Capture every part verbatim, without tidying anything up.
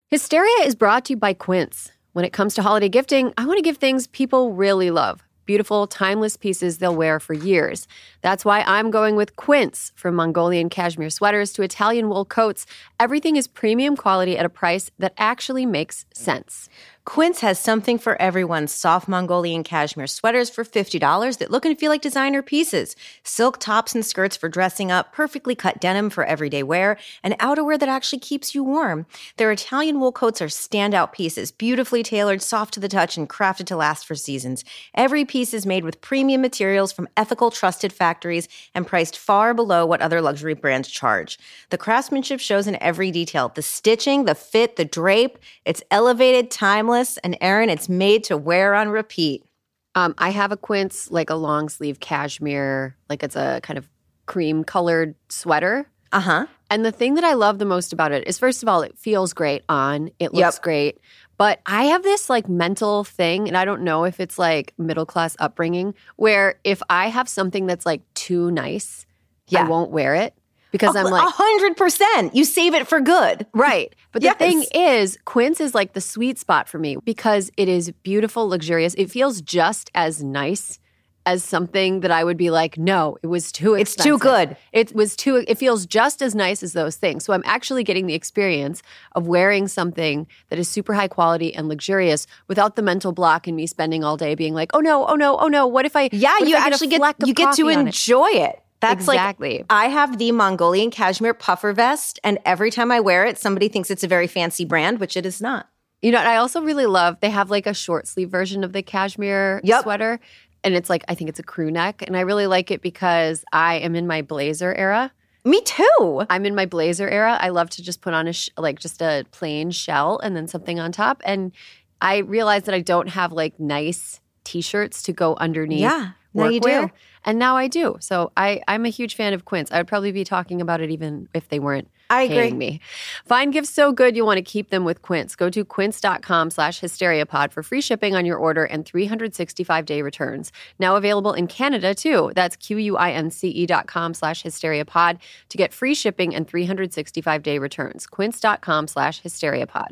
Hysteria is brought to you by Quince. When it comes to holiday gifting, I want to give things people really love. Beautiful, timeless pieces they'll wear for years. That's why I'm going with Quince. From Mongolian cashmere sweaters to Italian wool coats, everything is premium quality at a price that actually makes sense. Quince has something for everyone. Soft Mongolian cashmere sweaters for fifty dollars that look and feel like designer pieces. Silk tops and skirts for dressing up, perfectly cut denim for everyday wear, and outerwear that actually keeps you warm. Their Italian wool coats are standout pieces, beautifully tailored, soft to the touch, and crafted to last for seasons. Every piece is made with premium materials from ethical, trusted factories and priced far below what other luxury brands charge. The craftsmanship shows in every detail. The stitching, the fit, the drape. It's elevated, timeless, and Erin, it's made to wear on repeat. Um, I have a Quince, like a long sleeve cashmere, like it's a kind of cream colored sweater. Uh-huh. And the thing that I love the most about it is, first of all, it feels great on. It looks Yep. great. But I have this like mental thing, and I don't know if it's like middle class upbringing, where if I have something that's like too nice, Yeah. I won't wear it. Because I'm A like, hundred percent. You save it for good. right. But Yes. the thing is, Quince is like the sweet spot for me because it is beautiful, luxurious. It feels just as nice as something that I would be like, no, it was too It's expensive. too good. It was too, it feels just as nice as those things. So I'm actually getting the experience of wearing something that is super high quality and luxurious without the mental block and me spending all day being like, oh no, oh no, oh no, what if I, Yeah, what if you I get a actually get fleck of you get to coffee on it? enjoy it. That's Exactly. like, I have the Mongolian cashmere puffer vest, and every time I wear it, somebody thinks it's a very fancy brand, which it is not. You know, and I also really love, they have like a short sleeve version of the cashmere Yep. sweater. And it's like, I think it's a crew neck. And I really like it because I am in my blazer era. Me too. I'm in my blazer era. I love to just put on a, sh- like just a plain shell and then something on top. And I realize that I don't have like nice t-shirts to go underneath. Yeah, now you workwear. do. And now I do. So I, I'm a huge fan of Quince. I would probably be talking about it even if they weren't I agree. paying me. Find gifts so good you'll want to keep them with Quince. Go to quince.com slash hysteriapod for free shipping on your order and three hundred sixty-five day returns. Now available in Canada too. That's Q-U-I-N-C-E dot com slash hysteriapod to get free shipping and three hundred sixty-five day returns. Quince.com slash hysteriapod.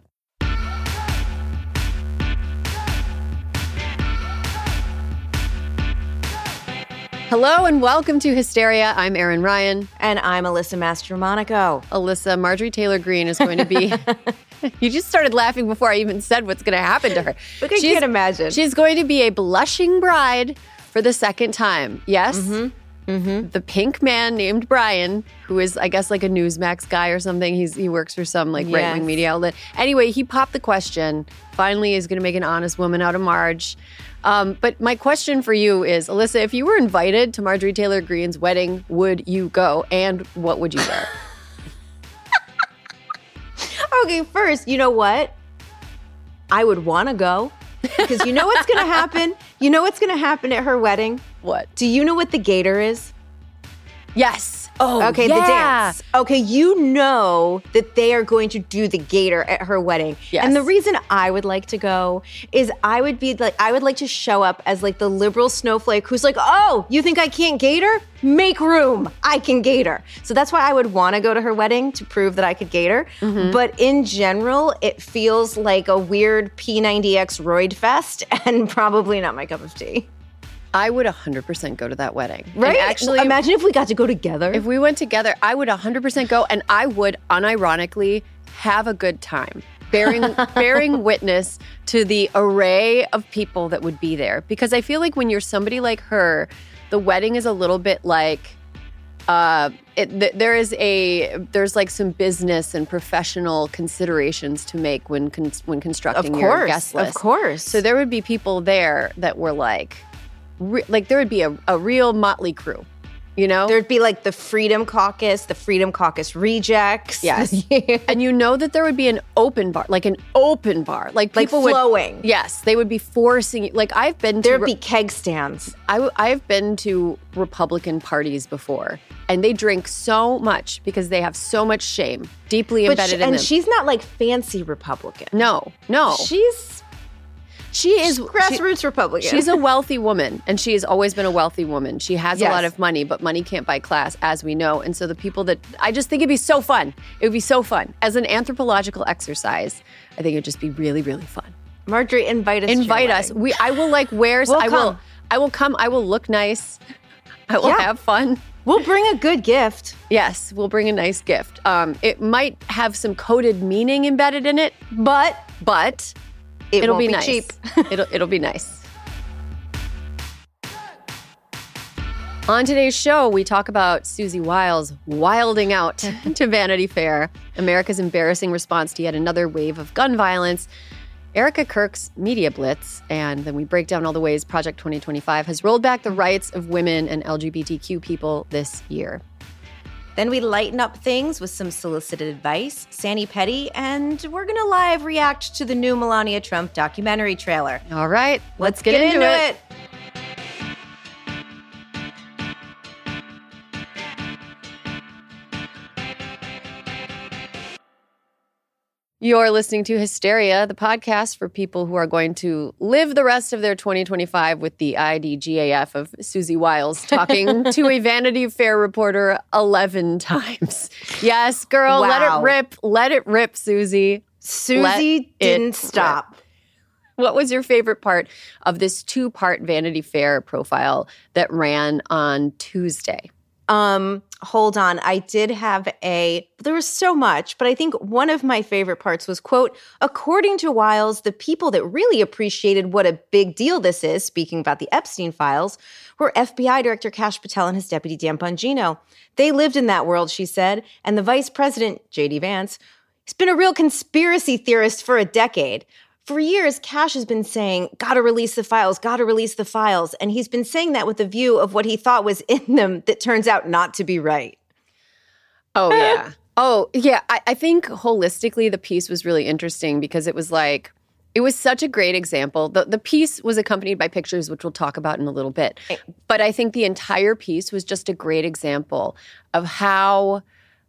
Hello and welcome to Hysteria. I'm Erin Ryan. And I'm Alyssa Mastromonaco. Alyssa, Marjorie Taylor Greene is going to be... You just started laughing before I even said what's going to happen to her. Look, I can't imagine. She's going to be a blushing bride for the second time. Yes? Mm-hmm. Mm-hmm. The pink man named Brian, who is, I guess, like a Newsmax guy or something. He's He works for some like Yes. right-wing media outlet. Anyway, he popped the question. Finally, is going to make an honest woman out of Marge. Um, but my question for you is, Alyssa, if you were invited to Marjorie Taylor Greene's wedding, would you go? And what would you wear? Okay, first, you know what? I would want to go because you know what's going to happen? You know what's going to happen at her wedding? What? Do you know what the gator is? Yes. Oh, Okay, yeah. the dance. Okay, you know that they are going to do the gator at her wedding. Yes. And the reason I would like to go is I would be like, I would like to show up as like the liberal snowflake who's like, oh, you think I can't gator? Make room. I can gator. So that's why I would want to go to her wedding to prove that I could gator. Mm-hmm. But in general, it feels like a weird P ninety X roid fest and probably not my cup of tea. I would one hundred percent go to that wedding. Right? And actually, imagine if we got to go together. if we went together, I would one hundred percent go, and I would unironically have a good time, bearing bearing witness to the array of people that would be there. Because I feel like when you're somebody like her, the wedding is a little bit like uh, it, th- there is a there's like some business and professional considerations to make when con- when constructing Of your course, guest list. of course. So there would be people there that were like, re- like there would be a, a real motley crew, you know? There'd be like the Freedom Caucus, the Freedom Caucus rejects. Yes. And you know that there would be an open bar, like an open bar. Like Like people flowing. would, yes, they would be forcing you. Like I've been to, There'd be keg stands. I w- I've been to Republican parties before, and they drink so much because they have so much shame deeply But embedded she, in and them. she's not like fancy Republican. no, no. She's She is grassroots she, Republican. She's a wealthy woman, and she has always been a wealthy woman. She has yes. a lot of money, but money can't buy class, as we know. And so the people that I just think it'd be so fun. It would be so fun as an anthropological exercise. I think it'd just be really, really fun. Marjorie, invite us. Invite us. We. I will like wear. We'll I come. will. I will come. I will look nice. I will yeah. have fun. We'll bring a good gift. Yes, we'll bring a nice gift. Um, it might have some coded meaning embedded in it, but but it it'll won't be, be nice. cheap. it'll it'll be nice. On today's show, we talk about Susie Wiles wilding out to Vanity Fair, America's embarrassing response to yet another wave of gun violence, Erica Kirk's media blitz, and then we break down all the ways Project twenty twenty-five has rolled back the rights of women and L G B T Q people this year. Then we lighten up things with some solicited advice, Sani Petty, and we're going to live react to the new Melania Trump documentary trailer. All right, let's, let's get, get into, into it. it. You're listening to Hysteria, the podcast for people who are going to live the rest of their twenty twenty-five with the I D G A F of Susie Wiles talking to a Vanity Fair reporter eleven times. Yes, girl, wow. let it rip. Let it rip, Susie. Susie let didn't stop. Rip. What was your favorite part of this two-part Vanity Fair profile that ran on Tuesday? Um, hold on. I did have a, there was so much, but I think one of my favorite parts was, quote, according to Wiles, the people that really appreciated what a big deal this is, speaking about the Epstein files, were F B I Director Kash Patel and his deputy Dan Bongino. They lived in that world, she said, and the vice president, J D Vance, he's been a real conspiracy theorist for a decade. For years, Kash has been saying, gotta release the files, gotta release the files. And he's been saying that with a view of what he thought was in them that turns out not to be right. Oh, yeah. oh, yeah. I, I think holistically, the piece was really interesting because it was like, it was such a great example. The, the piece was accompanied by pictures, which we'll talk about in a little bit. But I think the entire piece was just a great example of how,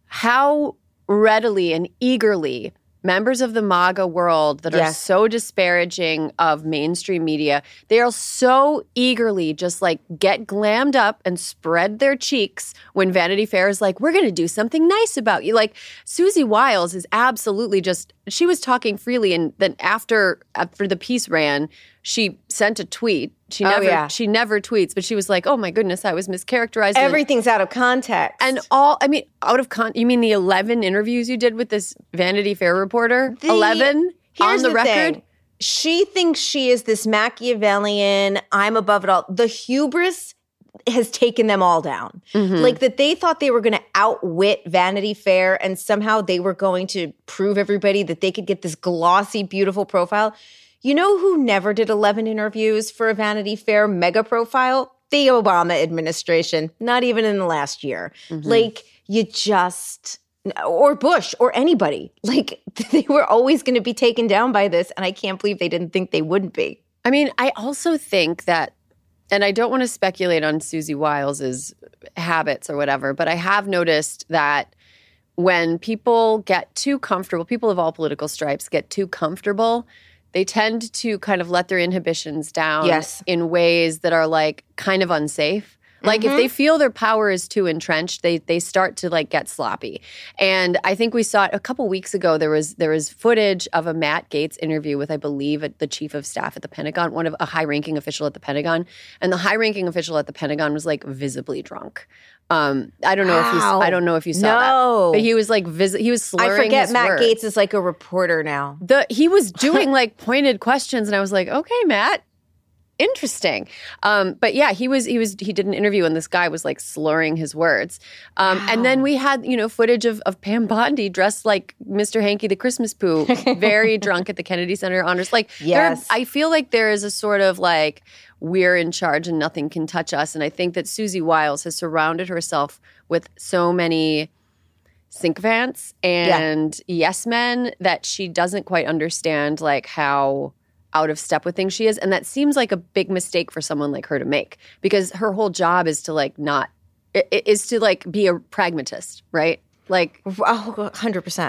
how readily and eagerly members of the MAGA world that yes. are so disparaging of mainstream media, they are so eagerly just like get glammed up and spread their cheeks when Vanity Fair is like, we're going to do something nice about you. Like Susie Wiles is absolutely just, she was talking freely. And then after, after the piece ran, she sent a tweet. She never, oh, yeah. she never tweets, but she was like, oh my goodness, I was mischaracterized. Everything's out of context. And all, I mean, out of con, you mean the eleven interviews you did with this Vanity Fair reporter? The, eleven on the, the record? Thing. She thinks she is this Machiavellian, I'm above it all. The hubris has taken them all down. Mm-hmm. Like that they thought they were going to outwit Vanity Fair and somehow they were going to prove everybody that they could get this glossy, beautiful profile. You know who never did eleven interviews for a Vanity Fair mega profile? The Obama administration, not even in the last year. Mm-hmm. Like, you just, or Bush, or anybody. Like, they were always going to be taken down by this, and I can't believe they didn't think they wouldn't be. I mean, I also think that, and I don't want to speculate on Susie Wiles' habits or whatever, but I have noticed that when people get too comfortable, people of all political stripes get too comfortable, they tend to kind of let their inhibitions down yes. in ways that are like kind of unsafe. Like mm-hmm. if they feel their power is too entrenched, they they start to like get sloppy. And I think we saw it a couple weeks ago. There was there was footage of a Matt Gaetz interview with, I believe, the chief of staff at the Pentagon, one of a high-ranking official at the Pentagon. And the high-ranking official at the Pentagon was like visibly drunk. Um, I don't know wow. if you I don't know if you saw no. that, but he was like vis- he was slurring. I forget his Matt words. Gaetz is like a reporter now. The he was doing like pointed questions, and I was like, okay, Matt. Interesting. Um, but yeah, he was, he was, he did an interview and this guy was like slurring his words. Um, wow. And then we had, you know, footage of, of Pam Bondi dressed like Mister Hanky the Christmas Pooh, very drunk at the Kennedy Center Honors. Like, yes. there, I feel like there is a sort of like, we're in charge and nothing can touch us. And I think that Susie Wiles has surrounded herself with so many sycophants and yeah. yes men that she doesn't quite understand like how out of step with things she is. And that seems like a big mistake for someone like her to make because her whole job is to like not, is to like be a pragmatist, right? Like, oh, one hundred percent.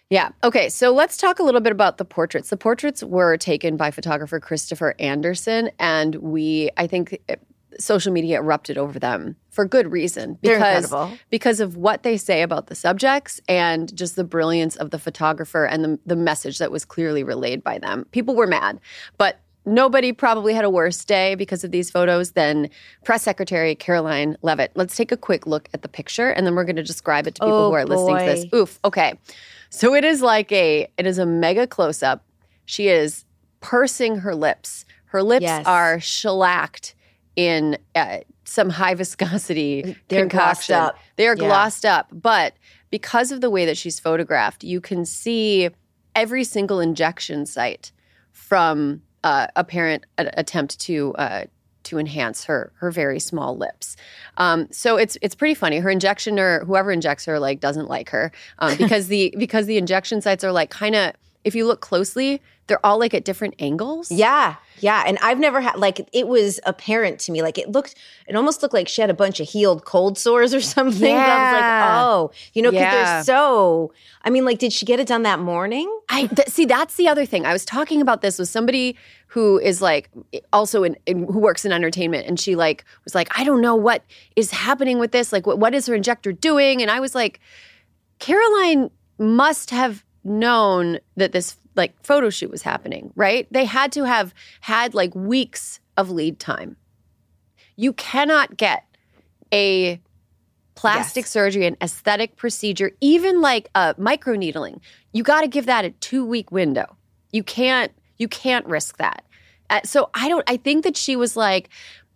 Yeah. Okay. So let's talk a little bit about the portraits. The portraits were taken by photographer Christopher Anderson, and we, I think, it, social media erupted over them for good reason. They're because, incredible. Because of what they say about the subjects and just the brilliance of the photographer and the, the message that was clearly relayed by them. People were mad, but nobody probably had a worse day because of these photos than Press Secretary Karoline Leavitt. Let's take a quick look at the picture, and then we're going to describe it to people Oh, who are listening to this. boy. Oof. Okay. So it is like a, it is a mega close-up. She is pursing her lips. Her lips Yes. are shellacked in uh, some high viscosity They're concoction. glossed up. They are Yeah. glossed up. But because of the way that she's photographed, you can see every single injection site from uh, apparent a- attempt to uh, to enhance her her very small lips. Um, so it's it's pretty funny. Her injectioner, whoever injects her, like doesn't like her um, because the because the injection sites are like kind of, if you look closely, they're all like at different angles. Yeah, yeah. And I've never had, like, it was apparent to me. Like, it looked, it almost looked like she had a bunch of healed cold sores or something. But I was Yeah. like, oh, you know, because Yeah. they're so, I mean, like, did she get it done that morning? I th- see. That's the other thing. I was talking about this with somebody who is like also in, in who works in entertainment, and she like was like, I don't know what is happening with this. Like, what what is her injector doing? And I was like, Caroline must have known that this like photo shoot was happening, right? They had to have had like weeks of lead time. You cannot get a plastic Yes. surgery, an aesthetic procedure, even like a microneedling. You got to give that a two-week window. You can't you can't risk that. Uh, so I don't I think that she was like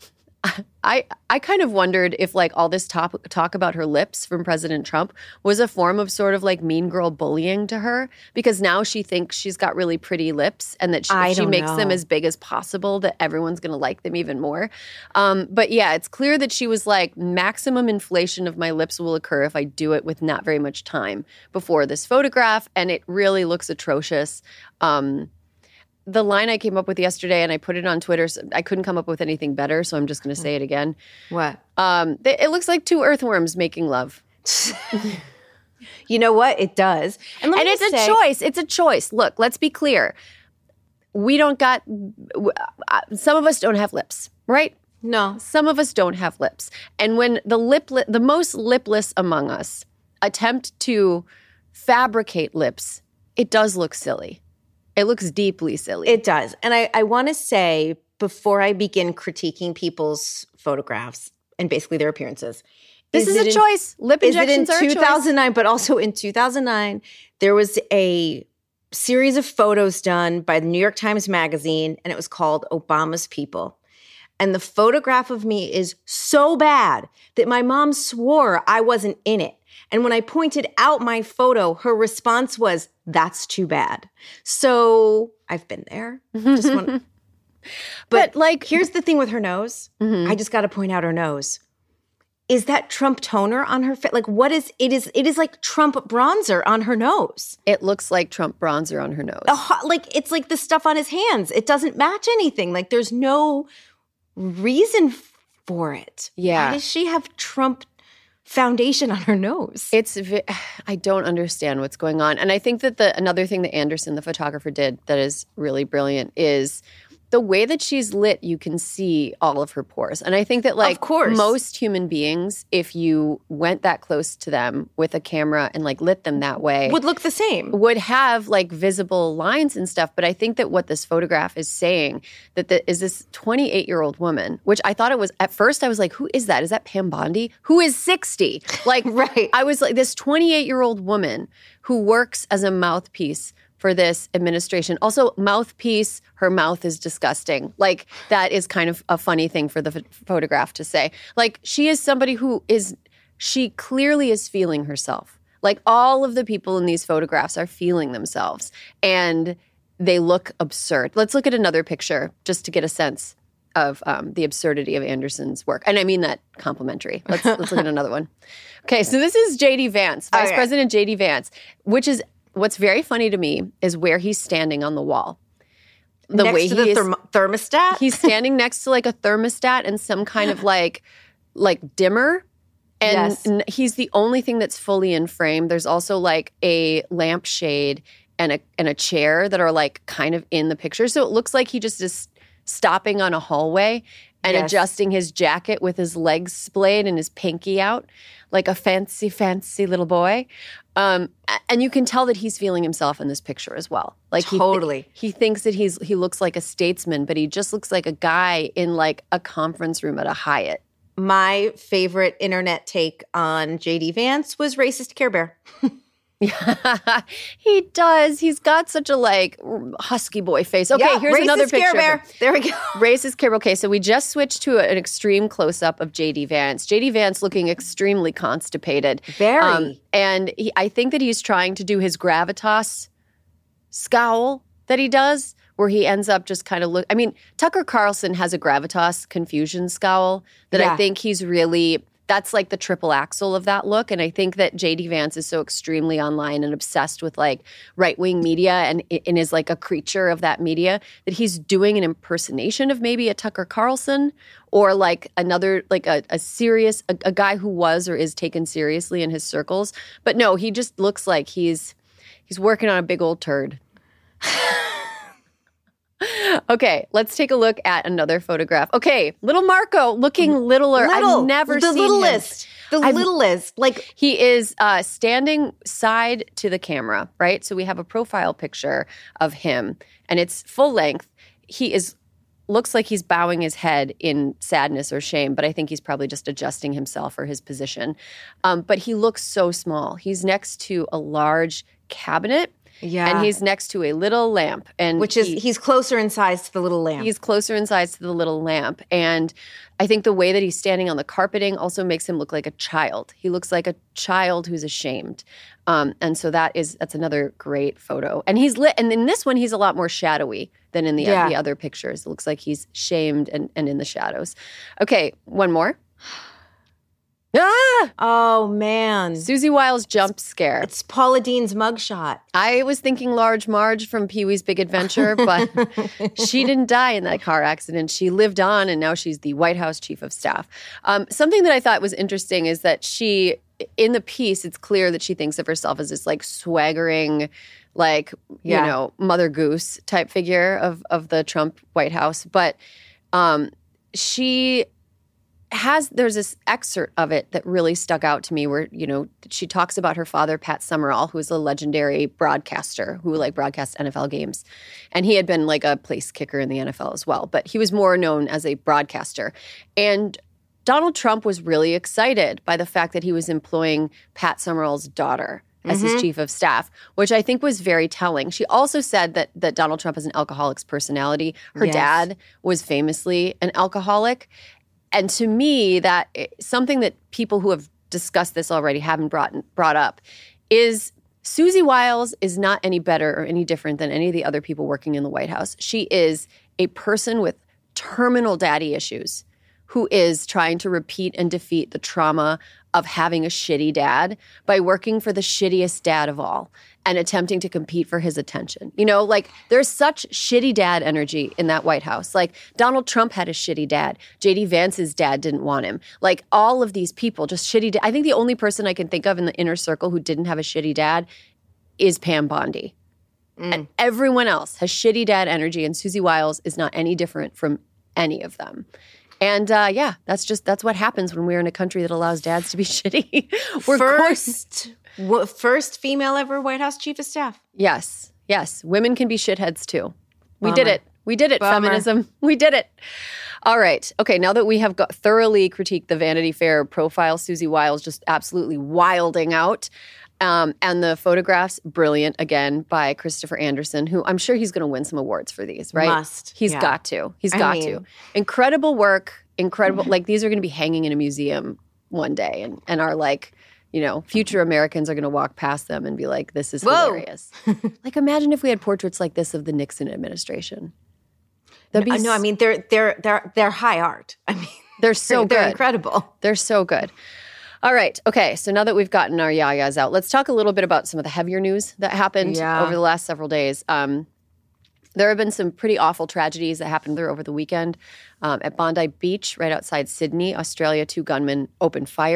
I I kind of wondered if like all this talk talk about her lips from President Trump was a form of sort of like mean girl bullying to her, because now she thinks she's got really pretty lips and that she, I if she don't makes them know. as big as possible, that everyone's going to like them even more. Um, but yeah, it's clear that she was like, maximum inflation of my lips will occur if I do it with not very much time before this photograph, and it really looks atrocious. Um, The line I came up with yesterday, and I put it on Twitter, so I couldn't come up with anything better, so I'm just going to say it again. What? Um, they, it looks like two earthworms making love. You know what? It does. And, let And me it's a say- choice. It's a choice. Look, let's be clear. We don't got, w- uh, some of us don't have lips, right? No. Some of us don't have lips. And when the lip, the most lipless among us attempt to fabricate lips, it does look silly. It looks deeply silly. It does. And I, I want to say, before I begin critiquing people's photographs and basically their appearances, this is, it a in- choice. Lip Is it in injections are a choice. two thousand nine, but also in two thousand nine, there was a series of photos done by the New York Times Magazine, and it was called Obama's People. And the photograph of me is so bad that my mom swore I wasn't in it. And when I pointed out my photo, her response was, "That's too bad." So I've been there. Just want- but, But, like- here's the thing with her nose. I just got to point out her nose. Is that Trump toner on her face? Like, what is it? Is it is like Trump bronzer on her nose? It looks like Trump bronzer on her nose. A hot, like it's like the stuff on his hands. It doesn't match anything. Like there's no reason for it. Yeah. Why does she have Trump foundation on her nose? It's vi- I don't understand what's going on. And I think that the another thing that Anderson, the photographer, did that is really brilliant is the way that she's lit, you can see all of her pores. And I think that, like, Of course. most human beings, if you went that close to them with a camera and, like, lit them that way, Would look the same. would have, like, visible lines and stuff. But I think that what this photograph is saying, that the, is this twenty-eight-year-old woman, which I thought it was, at first I was like, who is that? Is that Pam Bondi? Who is sixty? Like, Right. I was like, this twenty-eight-year-old woman who works as a mouthpiece for this administration. Also, mouthpiece, her mouth is disgusting. Like, that is kind of a funny thing for the ph- photograph to say. Like, she is somebody who is, she clearly is feeling herself. Like, all of the people in these photographs are feeling themselves. And they look absurd. Let's look at another picture just to get a sense of um, the absurdity of Anderson's work. And I mean that complimentary. Let's, let's look at another one. Okay, so this is J D Vance, Vice Okay. President J D Vance, which is, what's very funny to me is where he's standing on the wall. The Next way to he the is, therm- thermostat. he's standing next to like a thermostat and some kind of like like dimmer. And Yes. n- he's the only thing that's fully in frame. There's also like a lampshade and a and a chair that are like kind of in the picture. So it looks like he just is stopping on a hallway and Yes. adjusting his jacket with his legs splayed and his pinky out like a fancy, fancy little boy. Um, a- and you can tell that he's feeling himself in this picture as well. Like he thi- Totally. he thinks that he's he looks like a statesman, but he just looks like a guy in like a conference room at a Hyatt. My favorite internet take on J D Vance was racist Care Bear. He does. He's got such a like husky boy face. Okay, Yeah, here's racist another picture. Care of Bear. him. There we go. Racist Care Bear. Okay, so we just switched to an extreme close up of J D Vance. J D Vance looking extremely constipated. Um, Very. and he, I think that he's trying to do his gravitas scowl that he does, where he ends up just kind of look. I mean, Tucker Carlson has a gravitas confusion scowl that Yeah. I think he's really. That's like the triple axle of that look. And I think that J D Vance is so extremely online and obsessed with like right wing media and, and is like a creature of that media that he's doing an impersonation of maybe a Tucker Carlson or like another, like a, a serious, a, a guy who was or is taken seriously in his circles. But no, he just looks like he's he's working on a big old turd. Okay, let's take a look at another photograph. Okay, little Marco looking littler. Little. I've never the seen him. littlest. The I've- littlest. Like, He is uh, standing side to the camera, right? So we have a profile picture of him, and it's full length. He is looks like he's bowing his head in sadness or shame, but I think he's probably just adjusting himself or his position. Um, but he looks so small. He's next to a large cabinet. yeah. And he's next to a little lamp, and Which is, he- he's closer in size to the little lamp. He's closer in size to the little lamp. And I think the way that he's standing on the carpeting also makes him look like a child. He looks like a child who's ashamed. Um, and so that is that's another great photo. And he's lit. And in this one, he's a lot more shadowy than in the, Yeah. the other pictures. It looks like he's shamed and, and in the shadows. Okay, one more. Ah! oh, man. Susie Wiles jump scare. It's Paula Dean's mugshot. I was thinking Large Marge from Pee-wee's Big Adventure, but she didn't die in that car accident. She lived on, and now she's the White House chief of staff. Um, something that I thought was interesting is that she, in the piece, it's clear that she thinks of herself as this like swaggering, like, Yeah. you know, Mother Goose type figure of of the Trump White House. But um, she has there's this excerpt of it that really stuck out to me where, you know, she talks about her father, Pat Summerall, who was a legendary broadcaster who like broadcast N F L games. And he had been like a place kicker in the N F L as well, but he was more known as a broadcaster. And Donald Trump was really excited by the fact that he was employing Pat Summerall's daughter as his chief of staff, which I think was very telling. She also said that that Donald Trump has an alcoholic's personality. Her Yes. dad was famously an alcoholic. And to me, that something that people who have discussed this already haven't brought brought up is Susie Wiles is not any better or any different than any of the other people working in the White House. She is a person with terminal daddy issues who is trying to repeat and defeat the trauma of having a shitty dad by working for the shittiest dad of all and attempting to compete for his attention. You know, like there's such shitty dad energy in that White House. Like Donald Trump had a shitty dad. J D Vance's dad didn't want him. Like all of these people just shitty. Da- I think the only person I can think of in the inner circle who didn't have a shitty dad is Pam Bondi. And everyone else has shitty dad energy, and Susie Wiles is not any different from any of them. And uh, yeah, that's just that's what happens when we're in a country that allows dads to be shitty. We're going- First, w- first female ever White House chief of staff. yes, yes, women can be shitheads too. We did Bummer. it. We did it. Bummer. Feminism. We did it. All right. Okay. Now that we have got thoroughly critiqued the Vanity Fair profile, Susie Wiles just absolutely wilding out. Um, and the photographs, brilliant again by Christopher Anderson, who I'm sure he's going to win some awards for these, right? Must, He's yeah. got to. He's I got mean- to. Incredible work. Incredible. Like these are going to be hanging in a museum one day, and and are like, you know, future Americans are going to walk past them and be like, "This is Whoa. hilarious." Like, imagine if we had portraits like this of the Nixon administration. That'd be Uh, no, I mean they're they're they're they're high art. I mean, they're so they're good. incredible. They're so good. All right. Okay. So now that we've gotten our yayas out, let's talk a little bit about some of the heavier news that happened Yeah. over the last several days. Um, there have been some pretty awful tragedies that happened there over the weekend. Um, at Bondi Beach, right outside Sydney, Australia, two gunmen opened fire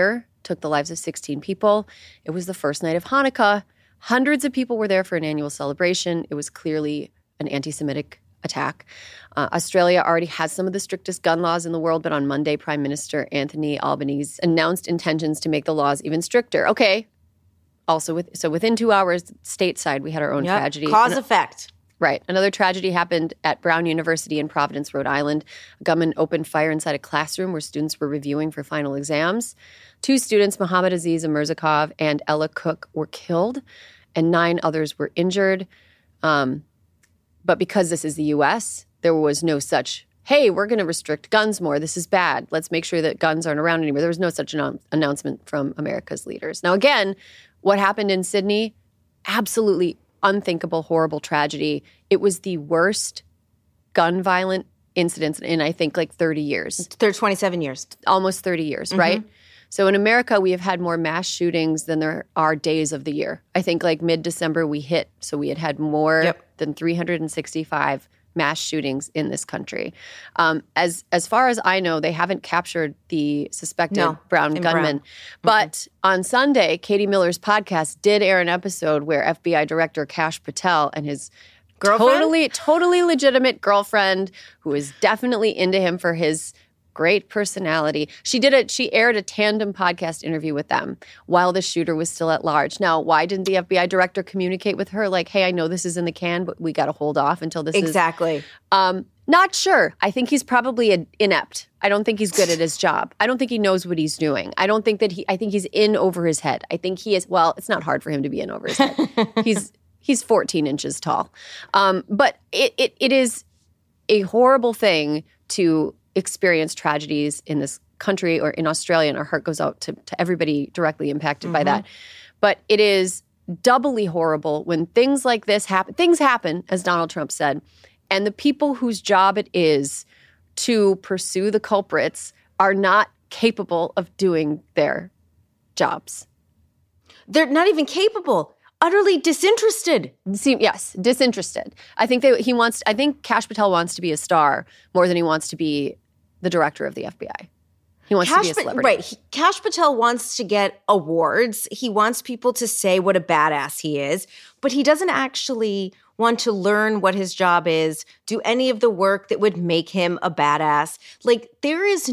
took the lives of sixteen people. It was the first night of Hanukkah. Hundreds of people were there for an annual celebration. It was clearly an anti-Semitic attack. Uh, Australia already has some of the strictest gun laws in the world, but on Monday, Prime Minister Anthony Albanese announced intentions to make the laws even stricter. Okay. Also, with so within two hours, stateside, we had our own yep. tragedy. Cause and, effect. Right. Another tragedy happened at Brown University in Providence, Rhode Island. A gunman opened fire inside a classroom where students were reviewing for final exams. Two students, Mohammad Aziz Amirzakov and Ella Cook, were killed, and nine others were injured. Um, but because this is the U S, there was no such, hey, we're going to restrict guns more. This is bad. Let's make sure that guns aren't around anymore. There was no such annou- announcement from America's leaders. Now, again, what happened in Sydney? Absolutely unthinkable, horrible tragedy. It was the worst gun violent incidents in, I think, like thirty years. They're twenty-seven years. Almost thirty years, mm-hmm. right? So in America, we have had more mass shootings than there are days of the year. I think like mid-December we hit, so we had had more yep. than three hundred sixty-five mass shootings in this country. Um, as as far as I know, they haven't captured the suspected no, Brown gunman. Brown. But mm-hmm. on Sunday, Katie Miller's podcast did air an episode where F B I Director Kash Patel and his girlfriend? totally, totally legitimate girlfriend, who is definitely into him for his great personality. She did it. She aired a tandem podcast interview with them while the shooter was still at large. Now, why didn't the F B I director communicate with her? Like, hey, I know this is in the can, but we got to hold off until this exactly. is. Exactly. Um, not sure. I think he's probably an inept. I don't think he's good at his job. I don't think he knows what he's doing. I don't think that he, I think he's in over his head. I think he is, well, it's not hard for him to be in over his head. he's, he's fourteen inches tall. Um, but it, it, it is a horrible thing to experience tragedies in this country or in Australia, and our heart goes out to, to everybody directly impacted mm-hmm. by that. But it is doubly horrible when things like this happen. Things happen, as Donald Trump said, and the people whose job it is to pursue the culprits are not capable of doing their jobs. They're not even capable. Utterly disinterested. See, yes, disinterested. I think they, he wants. I think Kash Patel wants to be a star more than he wants to be the director of the F B I. He wants Kash, to be a celebrity. Right. He, Kash Patel wants to get awards. He wants people to say what a badass he is, but he doesn't actually want to learn what his job is, do any of the work that would make him a badass. Like, there is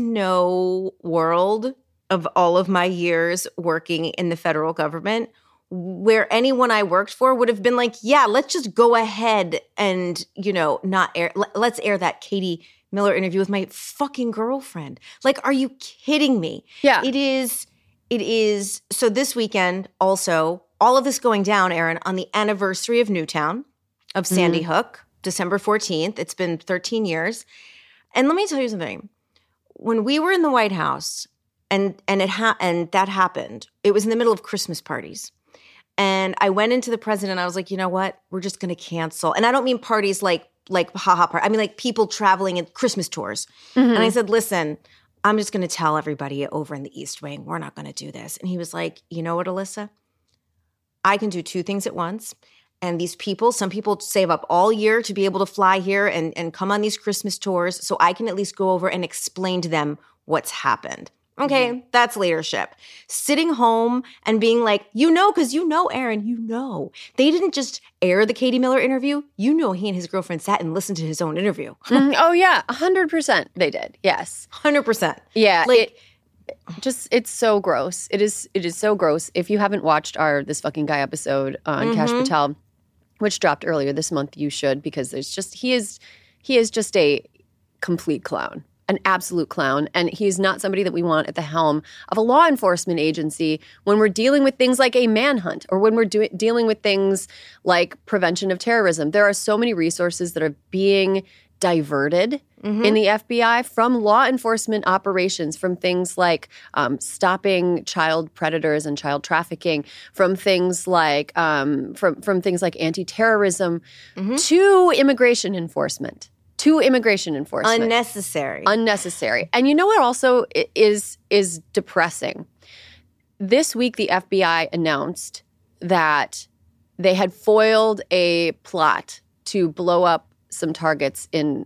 no world of all of my years working in the federal government where anyone I worked for would have been like, yeah, let's just go ahead and, you know, not air, let's air that Katie Miller interview with my fucking girlfriend. Like, are you kidding me? Yeah. It is, it is. So this weekend also, all of this going down, Erin, on the anniversary of Newtown, of Sandy mm-hmm. Hook, December fourteenth. It's been thirteen years. And let me tell you something. When we were in the White House and, and, it ha- and that happened, it was in the middle of Christmas parties. And I went into the president, I was like, you know what? We're just going to cancel. And I don't mean parties like, like ha-ha party. I mean like people traveling in Christmas tours. Mm-hmm. And I said, listen, I'm just going to tell everybody over in the East Wing, we're not going to do this. And he was like, you know what, Alyssa? I can do two things at once. And these people, some people save up all year to be able to fly here and, and come on these Christmas tours. So I can at least go over and explain to them what's happened. Okay, mm-hmm. That's leadership. Sitting home and being like, you know, because you know, Erin, you know. They didn't just air the Katie Miller interview. You know he and his girlfriend sat and listened to his own interview. mm, oh, yeah, one hundred percent they did. Yes. one hundred percent. Yeah. Like, it, just, it's so gross. It is It is so gross. If you haven't watched our This Fucking Guy episode on mm-hmm. Kash Patel, which dropped earlier this month, you should, because there's just, he is, he is just a complete clown. An absolute clown. And he's not somebody that we want at the helm of a law enforcement agency when we're dealing with things like a manhunt or when we're do- dealing with things like prevention of terrorism. There are so many resources that are being diverted mm-hmm. in the F B I from law enforcement operations, from things like um, stopping child predators and child trafficking, from things like um, from from things like anti-terrorism mm-hmm. to immigration enforcement. To immigration enforcement. Unnecessary. Unnecessary. And you know what also is is depressing? This week, the F B I announced that they had foiled a plot to blow up some targets in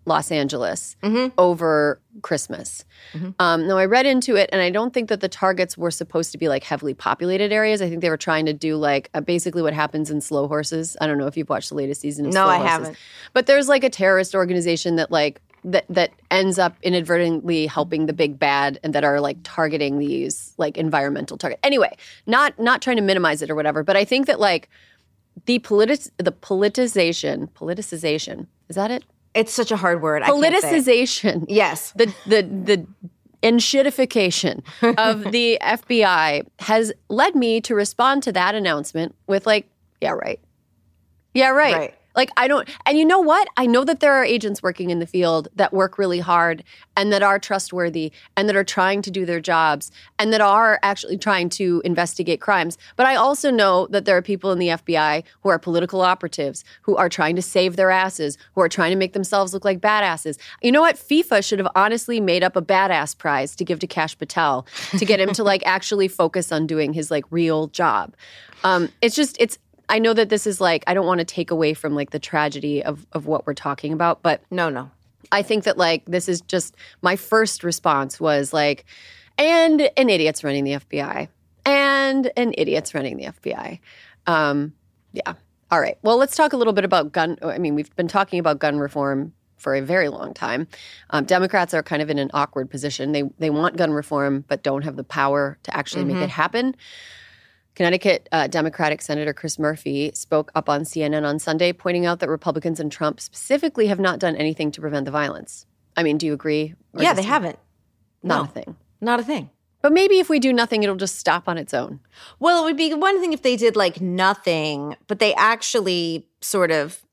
Los Angeles Mm-hmm. over Christmas. Mm-hmm. Um, now, I read into it, and I don't think that the targets were supposed to be like heavily populated areas. I think they were trying to do like uh, basically what happens in Slow Horses. I don't know if you've watched the latest season of No, Slow I Horses. haven't. But there's like a terrorist organization that like that that ends up inadvertently helping the big bad, and that are like targeting these like environmental targets. Anyway, not not trying to minimize it or whatever, but I think that like the politi- the politicization, politicization, is that it? It's such a hard word. I can't say it. Politicization. Yes. The the the enshittification of the F B I has led me to respond to that announcement with like, yeah, right. Yeah, right. Right. Like, I don't, and you know what? I know that there are agents working in the field that work really hard and that are trustworthy and that are trying to do their jobs and that are actually trying to investigate crimes. But I also know that there are people in the F B I who are political operatives, who are trying to save their asses, who are trying to make themselves look like badasses. You know what? FIFA should have honestly made up a badass prize to give to Kash Patel to get him to like actually focus on doing his like real job. Um, it's just, it's, I know that this is like, I don't want to take away from like the tragedy of, of what we're talking about, but No, no. I think that like this is just, my first response was like, and an idiot's running the F B I. And an idiot's running the F B I. Um, yeah. All right. Well, let's talk a little bit about gun. I mean, we've been talking about gun reform for a very long time. Um, Democrats are kind of in an awkward position. They they want gun reform, but don't have the power to actually Mm-hmm. make it happen. Connecticut uh, Democratic Senator Chris Murphy spoke up on C N N on Sunday, pointing out that Republicans and Trump specifically have not done anything to prevent the violence. I mean, do you agree? Or Yeah, they disagree? haven't. Not No. a thing. Not a thing. But maybe if we do nothing, it'll just stop on its own. Well, it would be one thing if they did like nothing, but they actually sort of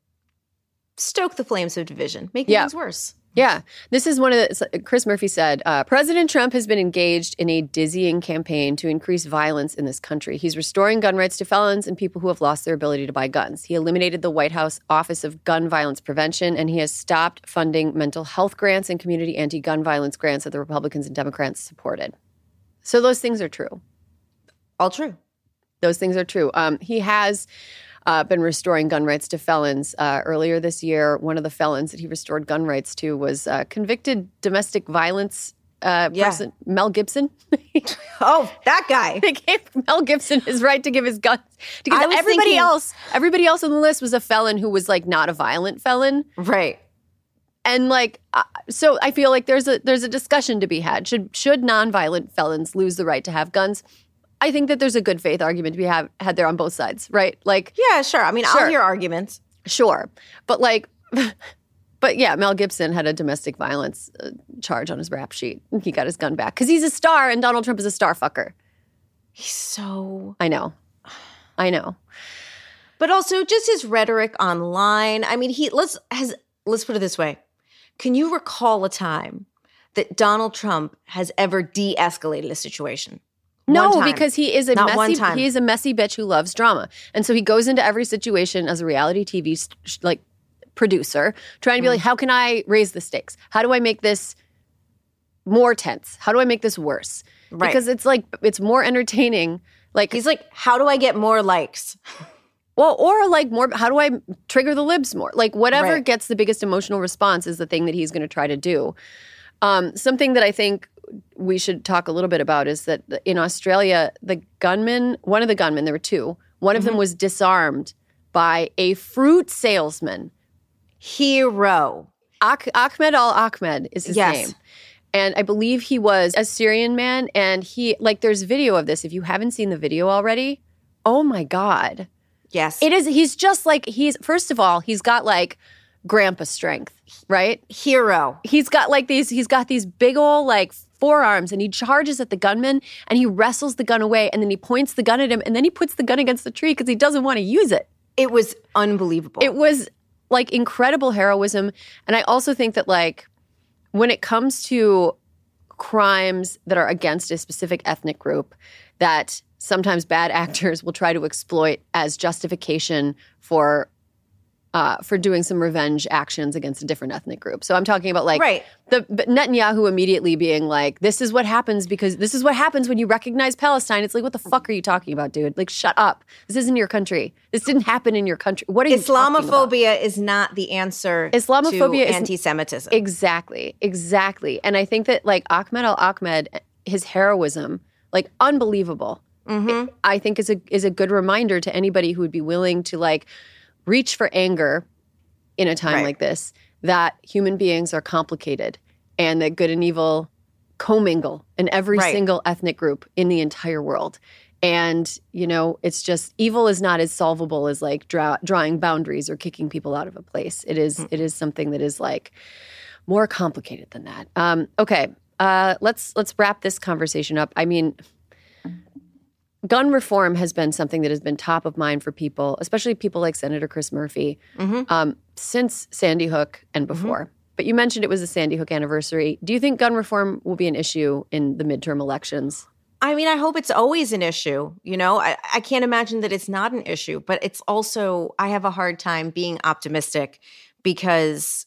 stoke the flames of division, making Yeah. things worse. Yeah. This is one of the, Chris Murphy said, uh, President Trump has been engaged in a dizzying campaign to increase violence in this country. He's restoring gun rights to felons and people who have lost their ability to buy guns. He eliminated the White House Office of Gun Violence Prevention, and he has stopped funding mental health grants and community anti-gun violence grants that the Republicans and Democrats supported. So those things are true. All true. Those things are true. Um, he has uh, been restoring gun rights to felons. Uh, earlier this year, one of the felons that he restored gun rights to was uh, convicted domestic violence uh, Yeah. person, Mel Gibson. Oh, that guy. They gave Mel Gibson his right to give his guns. Because I was everybody thinking- else, everybody else on the list was a felon who was like not a violent felon. Right. And like, uh, so I feel like there's a there's a discussion to be had. Should should nonviolent felons lose the right to have guns? I think that there's a good faith argument to be have, had there on both sides, right? Like, Yeah, sure. I mean, Sure. I'll hear arguments. sure, but like, but yeah, Mel Gibson had a domestic violence uh, charge on his rap sheet. He got his gun back because he's a star, and Donald Trump is a star fucker. He's so I know, I know. But also just his rhetoric online. I mean, he let's has let's put it this way. Can you recall a time that Donald Trump has ever de-escalated a situation? No, One time. because he is a Not one messy time. he is a messy bitch who loves drama. And so he goes into every situation as a reality T V st- sh- like producer, trying to be like, how can I raise the stakes? How do I make this more tense? How do I make this worse? Right. Because it's like it's more entertaining. Like He's like, how do I get more likes? well, or like more how do I trigger the libs more? Like whatever Right. gets the biggest emotional response is the thing that he's going to try to do. Um, something that I think we should talk a little bit about is that in Australia, the gunman, one of the gunmen, there were two, one of them was disarmed by a fruit salesman. Hero. Ah- Ahmed Al Ahmed is his Yes. name. And I believe he was a Syrian man. And he, like, there's video of this. If you haven't seen the video already, oh my God. Yes. It is, he's just like, he's, first of all, he's got like grandpa strength, right? Hero. He's got like these, he's got these big old like forearms and he charges at the gunman and he wrestles the gun away and then he points the gun at him and then he puts the gun against the tree because he doesn't want to use it. It was unbelievable. It was like incredible heroism. And I also think that like when it comes to crimes that are against a specific ethnic group that sometimes bad actors will try to exploit as justification for uh, for doing some revenge actions against a different ethnic group. So I'm talking about like right. the but Netanyahu immediately being like, this is what happens because this is what happens when you recognize Palestine. It's like, what the fuck are you talking about, dude? Like, shut up. This isn't your country. This didn't happen in your country. What are you talking about? Islamophobia is not the answer Islamophobia to is, anti-Semitism. Exactly. Exactly. And I think that like Ahmed al-Ahmed, his heroism, like unbelievable. Mm-hmm. I think is a is a good reminder to anybody who would be willing to like reach for anger in a time right. like this, that human beings are complicated and that good and evil commingle in every right. single ethnic group in the entire world. And, you know, it's just evil is not as solvable as like draw, drawing boundaries or kicking people out of a place. It is, mm. it is something that is like more complicated than that. Um, okay, uh, let's let's wrap this conversation up. I mean, gun reform has been something that has been top of mind for people, especially people like Senator Chris Murphy, mm-hmm. um, since Sandy Hook and before. Mm-hmm. But you mentioned it was the Sandy Hook anniversary. Do you think gun reform will be an issue in the midterm elections? I mean, I hope it's always an issue. You know, I, I can't imagine that it's not an issue, but it's also, I have a hard time being optimistic because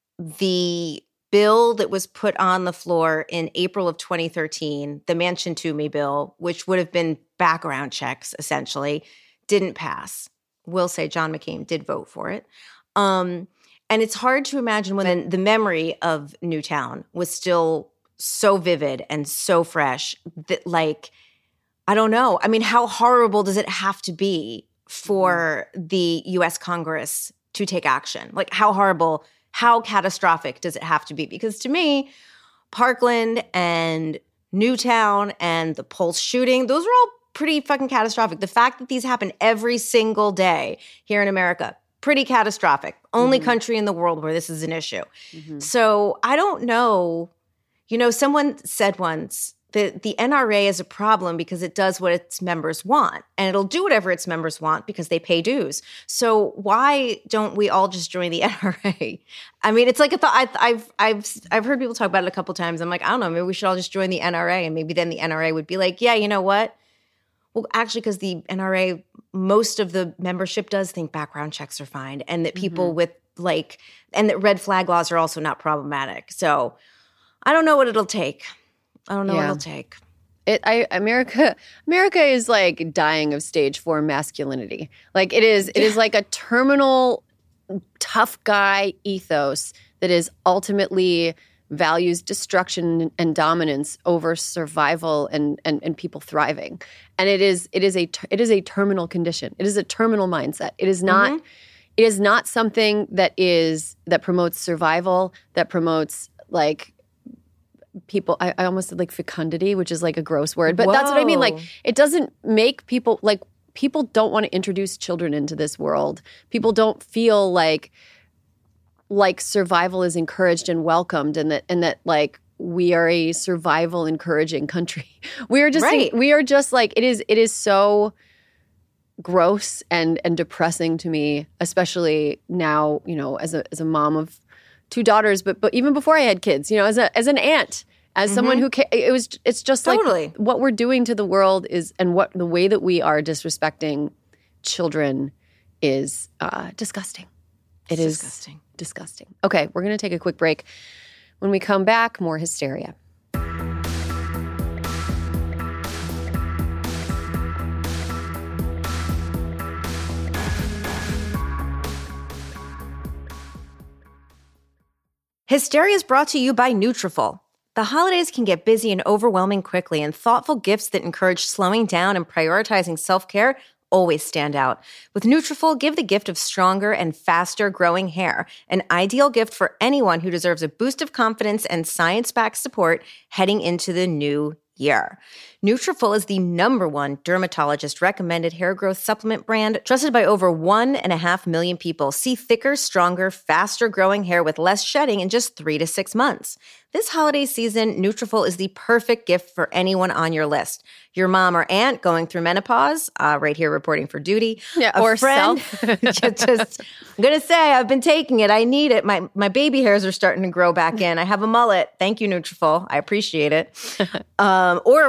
the bill that was put on the floor in April of twenty thirteen, the Manchin Toomey bill, which would have been background checks, essentially, didn't pass. We'll say John McCain did vote for it. Um, and it's hard to imagine when the memory of Newtown was still so vivid and so fresh that, like, I don't know. I mean, how horrible does it have to be for the U S Congress to take action? Like, how horrible, how catastrophic does it have to be? Because to me, Parkland and Newtown and the Pulse shooting, those are all pretty fucking catastrophic. The fact that these happen every single day here in America, pretty catastrophic. Only mm-hmm. country in the world where this is an issue. Mm-hmm. So I don't know. You know, someone said once that the N R A is a problem because it does what its members want, and it'll do whatever its members want because they pay dues. So why don't we all just join the N R A? I mean, it's like a thought. I, I've I've I've heard people talk about it a couple times. I'm like, I don't know, maybe we should all just join the N R A, and maybe then the N R A would be like, yeah, you know what? Well, actually, because the N R A, most of the membership does think background checks are fine, and that people mm-hmm. with like, and that red flag laws are also not problematic. So I don't know what it'll take. I don't know yeah. what it'll take. It, I, America, America is like dying of stage four masculinity. Like it is, it is like a terminal tough guy ethos that is ultimately values destruction and dominance over survival and, and, and people thriving. And it is, it is a, it is a terminal condition. It is a terminal mindset. It is not, mm-hmm. it is not something that is, that promotes survival, that promotes like, people, I, I almost said like fecundity, which is like a gross word, but Whoa. That's what I mean. Like, it doesn't make people, like, people don't want to introduce children into this world. People don't feel like, like survival is encouraged and welcomed, and that, and that like we are a survival encouraging country. We are just, right. we are just like, it is, it is so gross and, and depressing to me, especially now, you know, as a, as a mom of two daughters, but but even before I had kids, you know, as a as an aunt, as mm-hmm. someone who ca- it was, it's just totally. Like what we're doing to the world is, and what the way that we are disrespecting children is uh, disgusting. It's it is disgusting. Disgusting. Okay, we're gonna take a quick break. When we come back, more hysteria. Hysteria is brought to you by Nutrafol. The holidays can get busy and overwhelming quickly, and thoughtful gifts that encourage slowing down and prioritizing self-care always stand out. With Nutrafol, give the gift of stronger and faster growing hair, an ideal gift for anyone who deserves a boost of confidence and science-backed support heading into the new year. Nutrafol is the number one dermatologist-recommended hair growth supplement brand, trusted by over one and a half million people. See thicker, stronger, faster-growing hair with less shedding in just three to six months. This holiday season, Nutrafol is the perfect gift for anyone on your list. Your mom or aunt going through menopause, uh, right here reporting for duty. Yeah, a or friend, self. just, just, I'm going to say I've been taking it. I need it. My my baby hairs are starting to grow back in. I have a mullet. Thank you, Nutrafol. I appreciate it. Um, or a friend who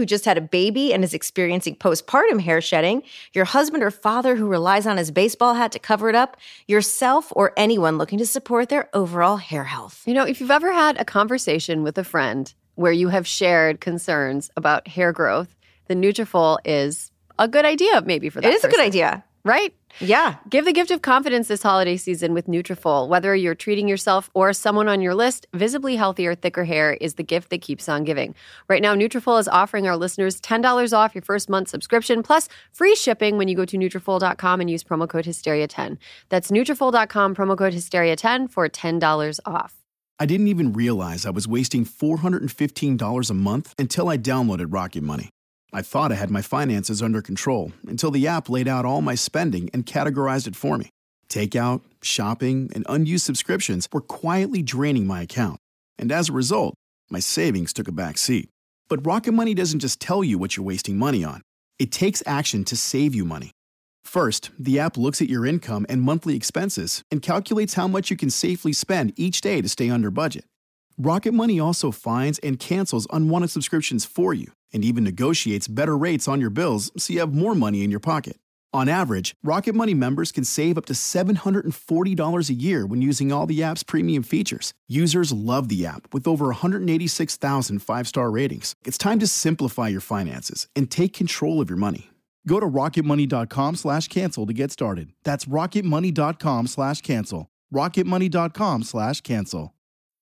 who just had a baby and is experiencing postpartum hair shedding, your husband or father who relies on his baseball hat to cover it up, yourself, or anyone looking to support their overall hair health. You know, if you've ever had a conversation with a friend where you have shared concerns about hair growth, then Nutrafol is a good idea maybe for that It is person. a good idea. Right? Yeah. Give the gift of confidence this holiday season with Nutrafol. Whether you're treating yourself or someone on your list, visibly healthier, thicker hair is the gift that keeps on giving. Right now, Nutrafol is offering our listeners ten dollars off your first month subscription, plus free shipping when you go to Nutrafol dot com and use promo code Hysteria ten. That's Nutrafol dot com, promo code Hysteria ten for ten dollars off. I didn't even realize I was wasting four hundred fifteen dollars a month until I downloaded Rocket Money. I thought I had my finances under control until the app laid out all my spending and categorized it for me. Takeout, shopping, and unused subscriptions were quietly draining my account. And as a result, my savings took a back seat. But Rocket Money doesn't just tell you what you're wasting money on. It takes action to save you money. First, the app looks at your income and monthly expenses and calculates how much you can safely spend each day to stay under budget. Rocket Money also finds and cancels unwanted subscriptions for you and even negotiates better rates on your bills so you have more money in your pocket. On average, Rocket Money members can save up to seven hundred forty dollars a year when using all the app's premium features. Users love the app with over one hundred eighty-six thousand five-star ratings. It's time to simplify your finances and take control of your money. Go to rocketmoney.com slash cancel to get started. That's rocketmoney.com slash cancel. rocketmoney.com slash cancel.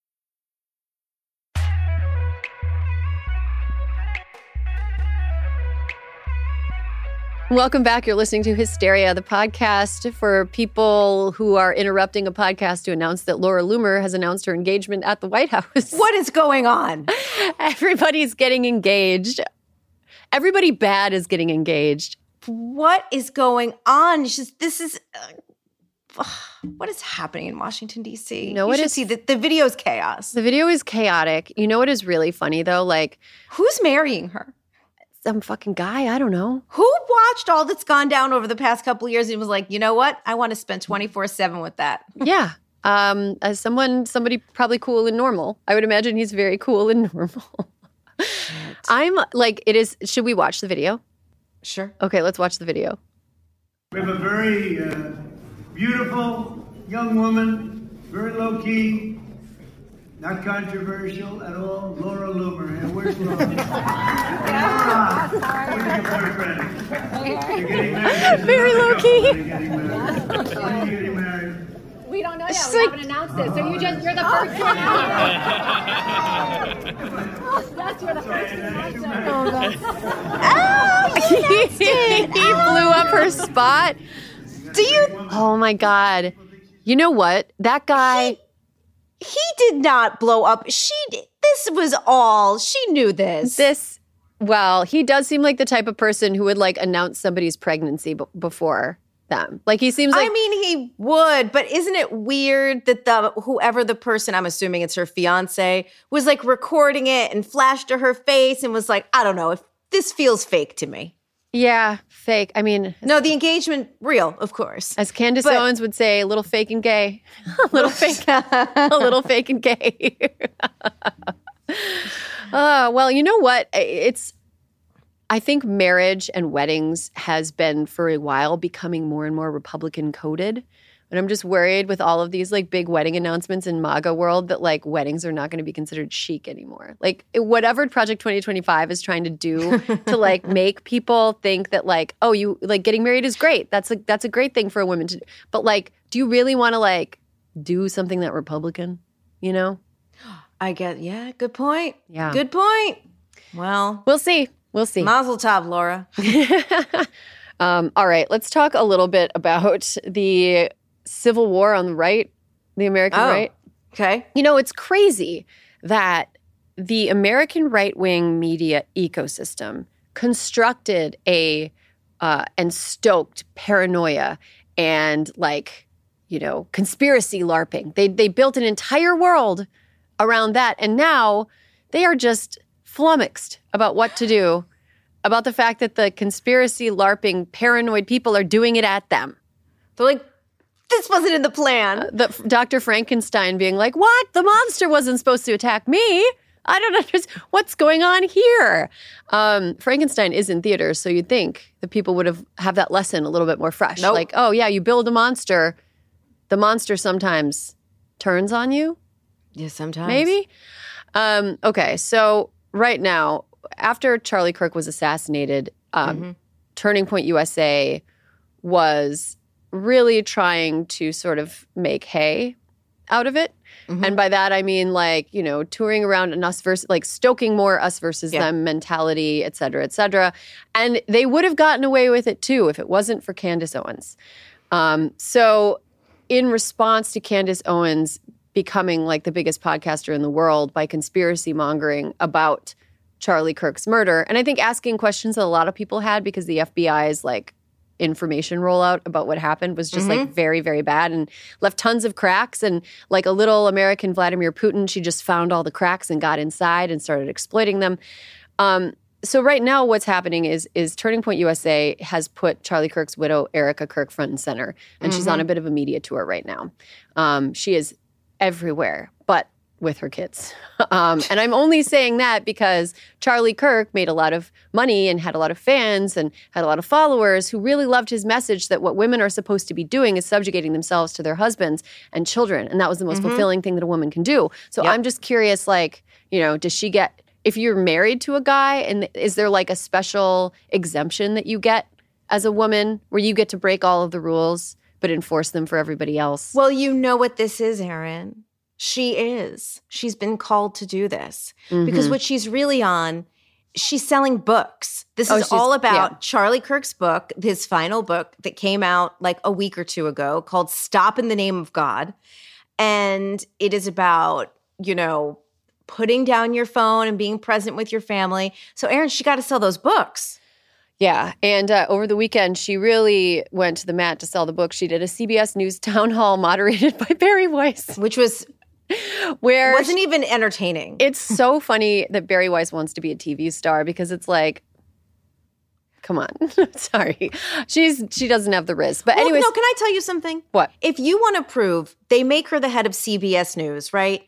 Welcome back. You're listening to Hysteria, the podcast for people who are interrupting a podcast to announce that Laura Loomer has announced her engagement at the White House. What is going on? Everybody's getting engaged. Everybody bad is getting engaged. What is going on? It's just, this is... Uh, what is happening in Washington, D C? You know you what should is, see the, the video is chaos. The video is chaotic. You know what is really funny, though? Like, who's marrying her? Some fucking guy. I don't know. Who watched all that's gone down over the past couple of years and was like, you know what? I want to spend twenty-four seven with that. Yeah. Um, as someone, somebody probably cool and normal. I would imagine he's very cool and normal. I'm like, it is, should we watch the video? Sure. Okay, let's watch the video. We have a very uh, beautiful young woman, very low-key, not controversial at all, Laura Loomer. And where's Laura? Laura! Where's your boyfriend? You're getting married. Very low-key. You're getting married. When are you getting married? We don't know yet. She's We like, haven't announced it. So you just, you're the first to announce it. Yes, you're the first to announce it. Oh, that's... he blew up her spot. Do you? Oh my God. You know what? That guy... He, he did not blow up. She did. This was all. She knew this. This, well, he does seem like the type of person who would like announce somebody's pregnancy b- before them. Like he seems like... I mean, he would, but isn't it weird that the whoever the person, I'm assuming it's her fiance, was like recording it and flashed to her face and was like, I don't know, if this feels fake to me. Yeah, fake. I mean... No, the engagement, real, of course. As Candace But- Owens would say, a little fake and gay. a little fake, a little fake and gay. uh, well, you know what? It's... I think marriage and weddings has been for a while becoming more and more Republican coded. And I'm just worried with all of these like big wedding announcements in MAGA world that like weddings are not going to be considered chic anymore. Like whatever Project twenty twenty-five is trying to do to like make people think that like, oh, you like getting married is great. That's a, that's a great thing for a woman to do. But like, do you really want to like do something that Republican, you know? I get, yeah, good point. Yeah. Good point. Well, We'll see. We'll see. mazel tov, Laura. um, all right, let's talk a little bit about the Civil War on the right, the American Oh, right. okay. You know, it's crazy that the American right-wing media ecosystem constructed a uh, and stoked paranoia and like, you know, conspiracy LARPing. They they built an entire world around that, and now they are just flummoxed about what to do, about the fact that the conspiracy LARPing paranoid people are doing it at them. They're like, this wasn't in the plan. The Doctor Frankenstein being like, what? The monster wasn't supposed to attack me. I don't understand what's going on here. Um, Frankenstein is in theaters, so you'd think that people would have have that lesson a little bit more fresh. Nope. Like, oh yeah, you build a monster, the monster sometimes turns on you. Yeah, sometimes. Maybe. Um, okay, so right now, after Charlie Kirk was assassinated, um, Mm-hmm. Turning Point U S A was really trying to sort of make hay out of it. Mm-hmm. And by that, I mean, like, you know, touring around an us versus, like, stoking more us versus Yeah. them mentality, et cetera, et cetera. And they would have gotten away with it, too, if it wasn't for Candace Owens. Um, so in response to Candace Owens becoming, like, the biggest podcaster in the world by conspiracy mongering about Charlie Kirk's murder, and I think asking questions that a lot of people had because the F B I's, like, information rollout about what happened was just Mm-hmm. like very, very bad and left tons of cracks. And like a little American Vladimir Putin, she just found all the cracks and got inside and started exploiting them. Um, so right now what's happening is is Turning Point U S A has put Charlie Kirk's widow, Erica Kirk, front and center. And she's on a bit of a media tour right now. Um, she is everywhere, but with her kids. Um, and I'm only saying that because Charlie Kirk made a lot of money and had a lot of fans and had a lot of followers who really loved his message that what women are supposed to be doing is subjugating themselves to their husbands and children. And that was the most fulfilling thing that a woman can do. So Yep. I'm just curious, like, you know, does she get, if you're married to a guy, and is there like a special exemption that you get as a woman where you get to break all of the rules but enforce them for everybody else? Well, you know what this is, Erin. She is. She's been called to do this because what she's really on, she's selling books. This Oh, is she's- all about yeah. Charlie Kirk's book, his final book that came out like a week or two ago called Stop in the Name of God. And it is about, you know, putting down your phone and being present with your family. So, Erin, she got to sell those books. Yeah. And uh, over the weekend, she really went to the mat to sell the book. She did a C B S News town hall moderated by Barry Weiss, Which was where wasn't even entertaining. it's so funny that Barry Weiss wants to be a T V star because it's like, come on. Sorry. She's She doesn't have the risk. But Well, anyways, no, can I tell you something? What? If you want to prove, they make her the head of C B S News, right?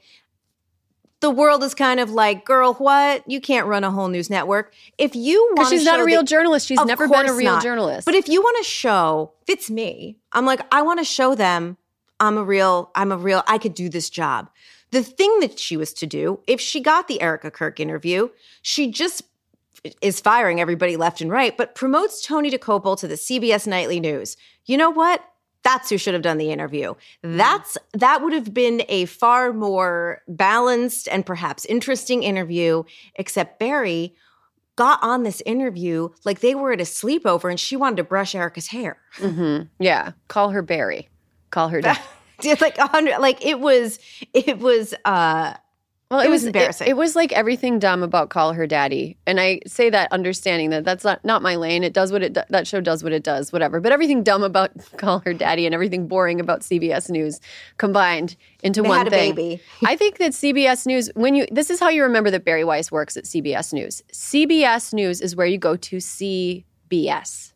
The world is kind of like, girl, what? You can't run a whole news network. If you want because to she's not a show real that- journalist. She's Of never been a course real not. journalist. But if you want to show, if it's me, I'm like, I want to show them I'm a real, I'm a real, I could do this job. The thing that she was to do, if she got the Erica Kirk interview, she just is firing everybody left and right, but promotes Tony DeCopel to the C B S Nightly News. You know what? That's who should have done the interview. That's that would have been a far more balanced and perhaps interesting interview, except Barry got on this interview like they were at a sleepover and she wanted to brush Erica's hair. Mhm. Yeah. Call her Barry. Call her. It's like a hundred, like it was, it was, uh, Well, It was embarrassing. It, it was like everything dumb about Call Her Daddy, and I say that understanding that that's not, not my lane. It does what it do- that show does what it does, whatever. But everything dumb about Call Her Daddy and everything boring about C B S News combined into They one had a thing. baby. I think that C B S News, when you this is how you remember that Barry Weiss works at C B S News. C B S News is where you go to see B S.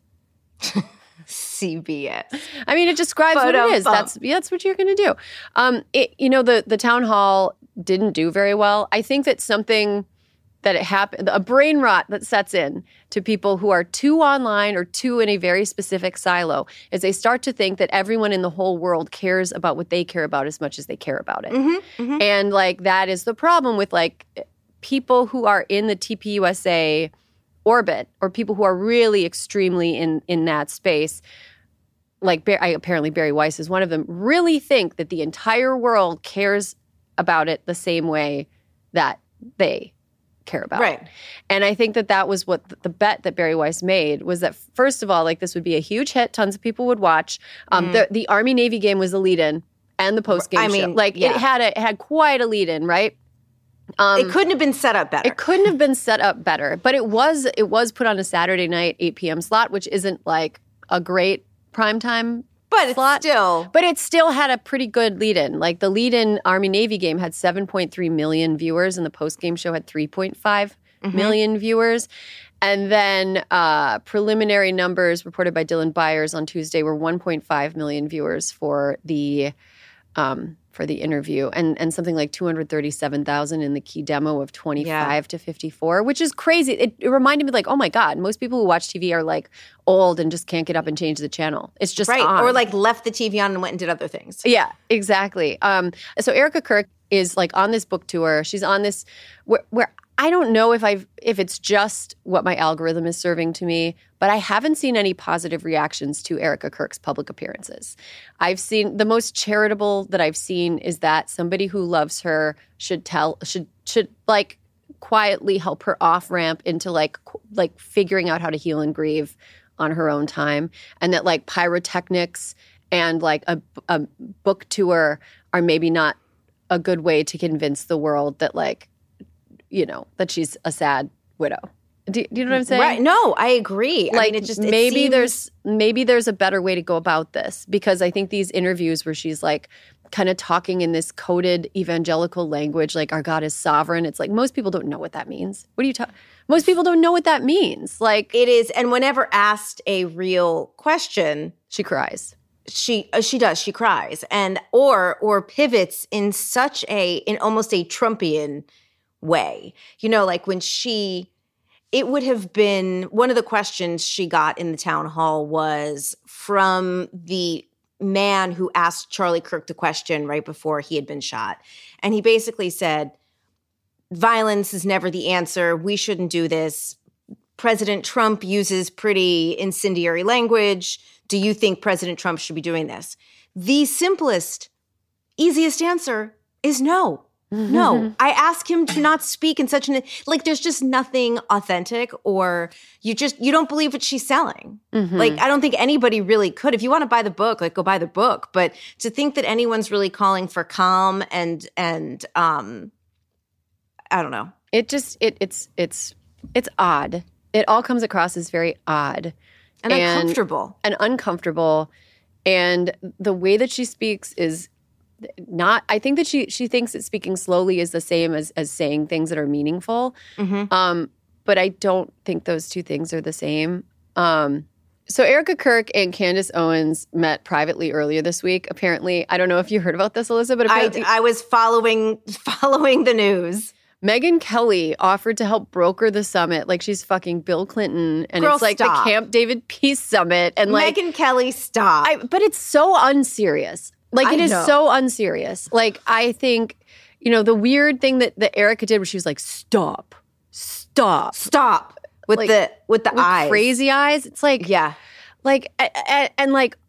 C B S. I mean, it describes what it is. Ba-dum-bum. That's that's what you're going to do. Um, it, you know, the the town hall didn't do very well. I think that something that it happened, a brain rot that sets in to people who are too online or too in a very specific silo, is they start to think that everyone in the whole world cares about what they care about as much as they care about it. Mm-hmm, And like that is the problem with like people who are in the T P U S A orbit or people who are really extremely in in that space. Like Bar- I, apparently Barry Weiss is one of them, really think that the entire world cares about it the same way that they care about Right. it. And I think that that was what th- the bet that Barry Weiss made was that, first of all, like this would be a huge hit. Tons of people would watch. Um, the, the Army-Navy game was the lead-in and the post-game I show. mean, Like yeah. it had a, it had quite a lead-in, right? Um, It couldn't have been set up better. it couldn't have been set up better, but it was it was put on a Saturday night eight p.m. slot, which isn't like a great primetime but it's slot. still. But it still had a pretty good lead-in. Like the lead-in Army-Navy game had seven point three million viewers, and the post-game show had three point five million viewers. And then uh, preliminary numbers reported by Dylan Byers on Tuesday were one point five million viewers for the um, for the interview, and and something like two hundred thirty-seven thousand in the key demo of twenty-five Yeah. to fifty-four, which is crazy. It, it reminded me like, oh my God, most people who watch T V are like old and just can't get up and change the channel. It's just Right. on. Or like left the T V on and went and did other things. Yeah, exactly. Um, so Erica Kirk is like on this book tour. She's on this where, where I don't know if I've if it's just what my algorithm is serving to me, but I haven't seen any positive reactions to Erica Kirk's public appearances. I've seen the most charitable that I've seen is that somebody who loves her should tell should should like quietly help her off ramp into like qu- like figuring out how to heal and grieve on her own time, and that like pyrotechnics and like a, a book tour are maybe not a good way to convince the world that like, you know, that she's a sad widow. Do, do you know what I'm saying? Right. No, I agree. Like I mean, it just it maybe seems- there's maybe there's a better way to go about this, because I think these interviews where she's like kind of talking in this coded evangelical language, like our God is sovereign. It's like most people don't know what that means. What are you talking? Most people don't know what that means. Like it is. And whenever asked a real question, she cries. she uh, she does she cries and or or pivots in such a in almost a Trumpian way, you know, like when she it would have been one of the questions she got in the town hall was from the man who asked Charlie Kirk the question right before he had been shot, and he basically said violence is never the answer, we shouldn't do this, President Trump uses pretty incendiary language. Do you think President Trump should be doing this? The simplest, easiest answer is no. No. I ask him to not speak in such an, like, there's just nothing authentic, or you just, you don't believe what she's selling. Mm-hmm. Like, I don't think anybody really could. If you want to buy the book, like, go buy the book. But to think that anyone's really calling for calm and, and, um, I don't know. It just, it it's, it's, it's odd. It all comes across as very odd. And, uncomfortable. And uncomfortable. And the way that she speaks is not, I think that she she thinks that speaking slowly is the same as, as saying things that are meaningful. Mm-hmm. Um, but I don't think those two things are the same. Um, so Erica Kirk and Candace Owens met privately earlier this week. Apparently, I don't know if you heard about this, Alyssa, but I, apparently I was following following the news. Megyn Kelly offered to help broker the summit, like she's fucking Bill Clinton, and Girl, it's like stop. the Camp David Peace Summit, and like, Megyn Kelly, stop. I, but it's so unserious. Like I it is know. so unserious. Like I think, you know, the weird thing that, that Erica did was she was like, "Stop, stop, stop with Like, the with the with eyes, crazy eyes." It's like, Yeah, like, a- a- and like.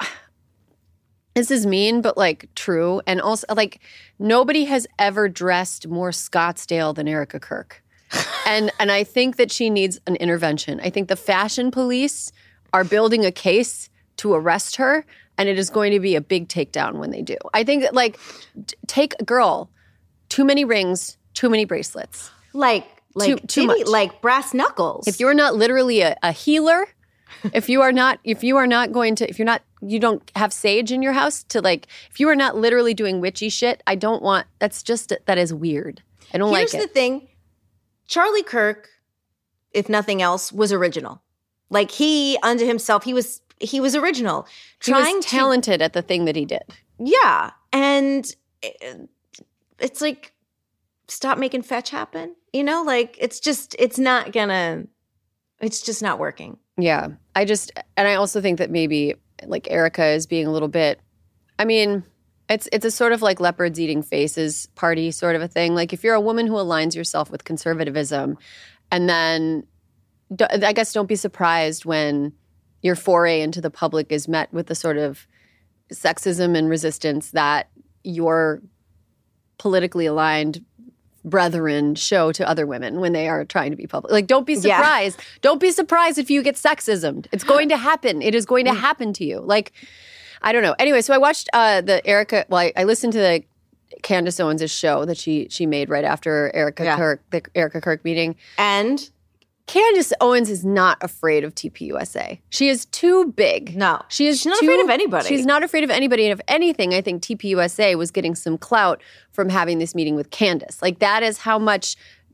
This is mean, but like true. And also, like, nobody has ever dressed more Scottsdale than Erica Kirk. and and I think that she needs an intervention. I think the fashion police are building a case to arrest her, and it is going to be a big takedown when they do. I think that, like, t- take a girl, too many rings, too many bracelets. like like Too- too maybe much. like brass knuckles. If you're not literally a, a healer, if you are not, if you are not going to, if you're not, you don't have sage in your house to like, if you are not literally doing witchy shit, I don't want, that's just, that is weird. I don't Here's like it. the thing, Charlie Kirk, if nothing else, was original. Like he unto himself, he was he was original. He Trying was to talented at the thing that he did. Yeah. And it- it's like, stop making fetch happen. You know, like it's just, it's not gonna, it's just not working. Yeah. I just, and I also think that maybe like Erica is being a little bit, I mean, it's it's a sort of like leopards eating faces party sort of a thing. Like if you're a woman who aligns yourself with conservatism, and then d- I guess don't be surprised when your foray into the public is met with the sort of sexism and resistance that your politically aligned brethren show to other women when they are trying to be public. Like, don't be Yeah. surprised. Don't be surprised if you get sexismed. It's going to happen. It is going to happen to you. Like, I don't know. Anyway, so I watched uh, the Erica, well, I, I listened to the Candace Owens' show that she she made right after Erica Yeah. Kirk, the Erica Kirk meeting. And Candace Owens is not afraid of T P U S A. She is too big. No. She is She's not too- afraid of anybody. She's not afraid of anybody. And if anything, I think T P U S A was getting some clout from having this meeting with Candace. Like that is how much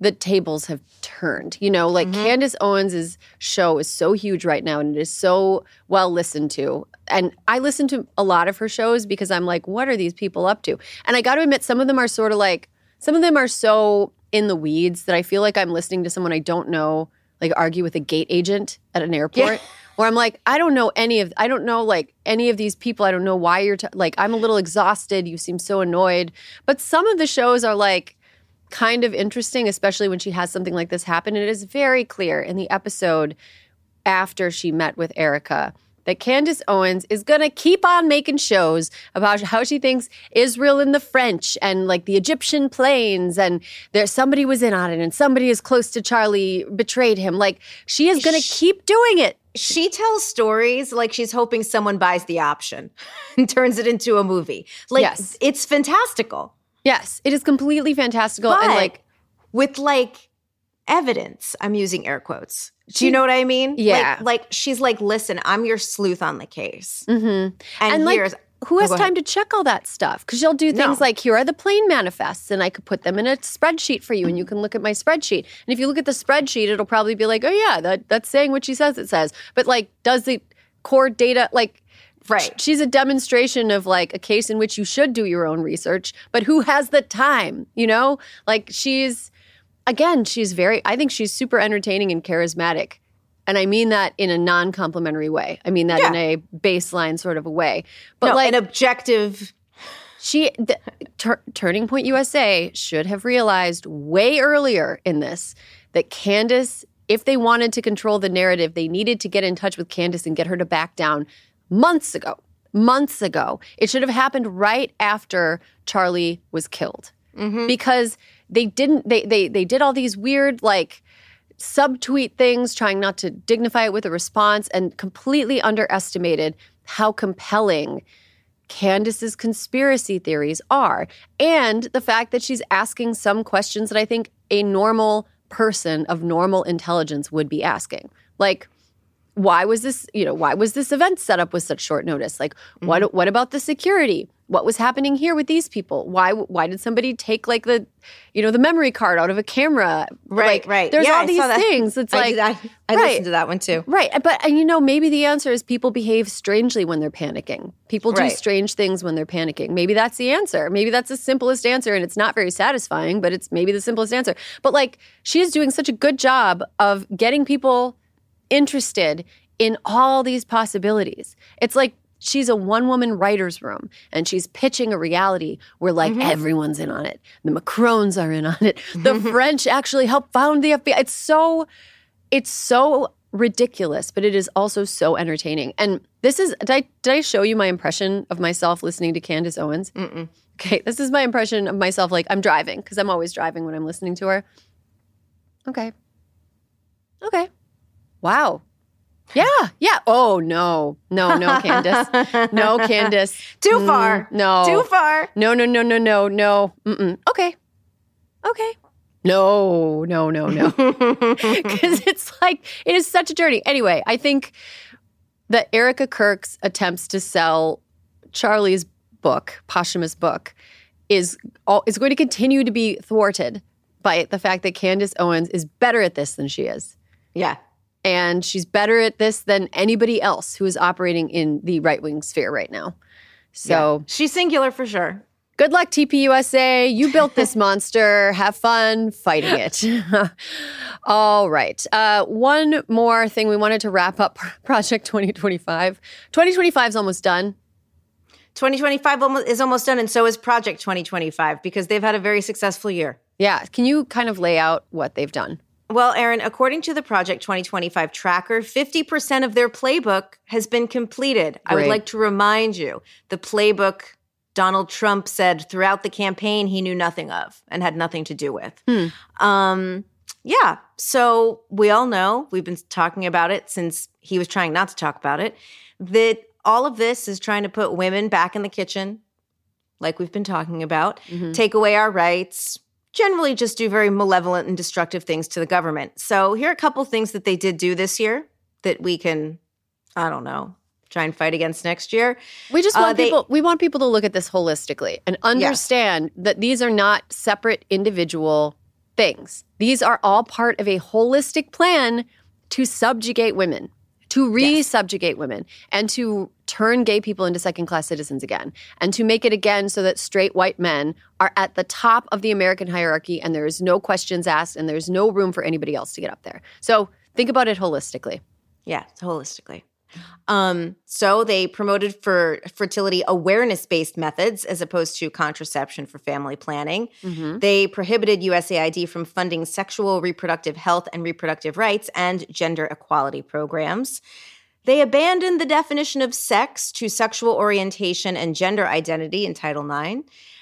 the tables have turned. You know, like mm-hmm. Candace Owens' show is so huge right now and it is so well listened to. And I listen to a lot of her shows because I'm like, what are these people up to? And I got to admit, some of them are sort of like, some of them are so in the weeds that I feel like I'm listening to someone I don't know, like argue with a gate agent at an airport. Yeah. Where I'm like, I don't know any of, I don't know like any of these people. I don't know why you're, t- like, I'm a little exhausted. You seem so annoyed. But some of the shows are like kind of interesting, especially when she has something like this happen. And it is very clear in the episode after she met with Erica that Candace Owens is going to keep on making shows about how she thinks Israel and the French and like the Egyptian planes and there somebody was in on it and somebody is close to Charlie betrayed him. Like she is going to keep doing it. She tells stories like she's hoping someone buys the option and turns it into a movie. Like yes. It's fantastical. Yes, it is completely fantastical. But and like with like evidence, I'm using air quotes. Do you know what I mean? Yeah. Like, like she's like, listen, I'm your sleuth on the case. Mm-hmm. And, and here's, like, who has oh, time to check all that stuff? Because she'll do things no. like, here are the plane manifests, and I could put them in a spreadsheet for you, and you can look at my spreadsheet. And if you look at the spreadsheet, it'll probably be like, oh yeah, that that's saying what she says it says. But like, does the core data, like, right. She's a demonstration of like a case in which you should do your own research, but who has the time, you know? Like she's, again, she's very, I think she's super entertaining and charismatic. And I mean that in a non-complimentary way. I mean that yeah. in a baseline sort of a way. But no, like an objective. She, the, Tur- Turning Point U S A should have realized way earlier in this that Candace, if they wanted to control the narrative, they needed to get in touch with Candace and get her to back down months ago. Months ago. It should have happened right after Charlie was killed. Mm-hmm. Because they didn't, they, they, they did all these weird, like, subtweet things, trying not to dignify it with a response, and completely underestimated how compelling Candace's conspiracy theories are. And the fact that she's asking some questions that I think a normal person of normal intelligence would be asking. Like, why was this, you know, why was this event set up with such short notice? Like, mm-hmm. what what about the security? What was happening here with these people? Why why did somebody take like the, you know, the memory card out of a camera? Right, like, right. There's yeah, all these things. It's I like, did, I, I right, listened to that one too. Right. But, and you know, maybe the answer is people behave strangely when they're panicking. People do right. strange things when they're panicking. Maybe that's the answer. Maybe that's the simplest answer, and it's not very satisfying, but it's maybe the simplest answer. But like, she is doing such a good job of getting people interested in all these possibilities. It's like she's a one-woman writer's room, and she's pitching a reality where, like, mm-hmm. everyone's in on it. The Macrons are in on it. The mm-hmm. French actually helped found the F B I. It's so, it's so ridiculous, but it is also so entertaining. And this is, did I, did I show you my impression of myself listening to Candace Owens? Mm-mm. Okay, this is my impression of myself, like, I'm driving, because I'm always driving when I'm listening to her. Okay. Okay. Wow. Yeah, yeah. Oh, no. No, no, Candace. No, Candace. Too Mm, far. No. Too far. No, no, no, no, no, no. Mm-mm. Okay. Okay. No, no, no, no. Because it's like, it is such a journey. Anyway, I think that Erica Kirk's attempts to sell Charlie's book, posthumous book, is all, is going to continue to be thwarted by the fact that Candace Owens is better at this than she is. Yeah. And she's better at this than anybody else who is operating in the right-wing sphere right now. So yeah. She's singular for sure. Good luck, T P U S A. You built this monster. Have fun fighting it. All right. Uh, one more thing we wanted to wrap up Project twenty twenty-five. twenty twenty-five is almost done. twenty twenty-five is almost done, and so is Project twenty twenty-five, because they've had a very successful year. Yeah. Can you kind of lay out what they've done? Well, Erin, according to the Project twenty twenty-five tracker, fifty percent of their playbook has been completed. Great. I would like to remind you, the playbook Donald Trump said throughout the campaign he knew nothing of and had nothing to do with. Hmm. Um, yeah, so we all know, we've been talking about it since he was trying not to talk about it, that all of this is trying to put women back in the kitchen, like we've been talking about, mm-hmm. take away our rights, generally just do very malevolent and destructive things to the government. So here are a couple things that they did do this year that we can, I don't know, try and fight against next year. We just want uh, they, people we want people to look at this holistically and understand yes. that these are not separate individual things. These are all part of a holistic plan to subjugate women, to re-subjugate women, and to turn gay people into second-class citizens again, and to make it again so that straight white men are at the top of the American hierarchy and there is no questions asked and there's no room for anybody else to get up there. So think about it holistically. Yeah, holistically. Um, so they promoted for fertility awareness-based methods as opposed to contraception for family planning. Mm-hmm. They prohibited U S A I D from funding sexual reproductive health and reproductive rights and gender equality programs. They abandoned the definition of sex to sexual orientation and gender identity in Title nine.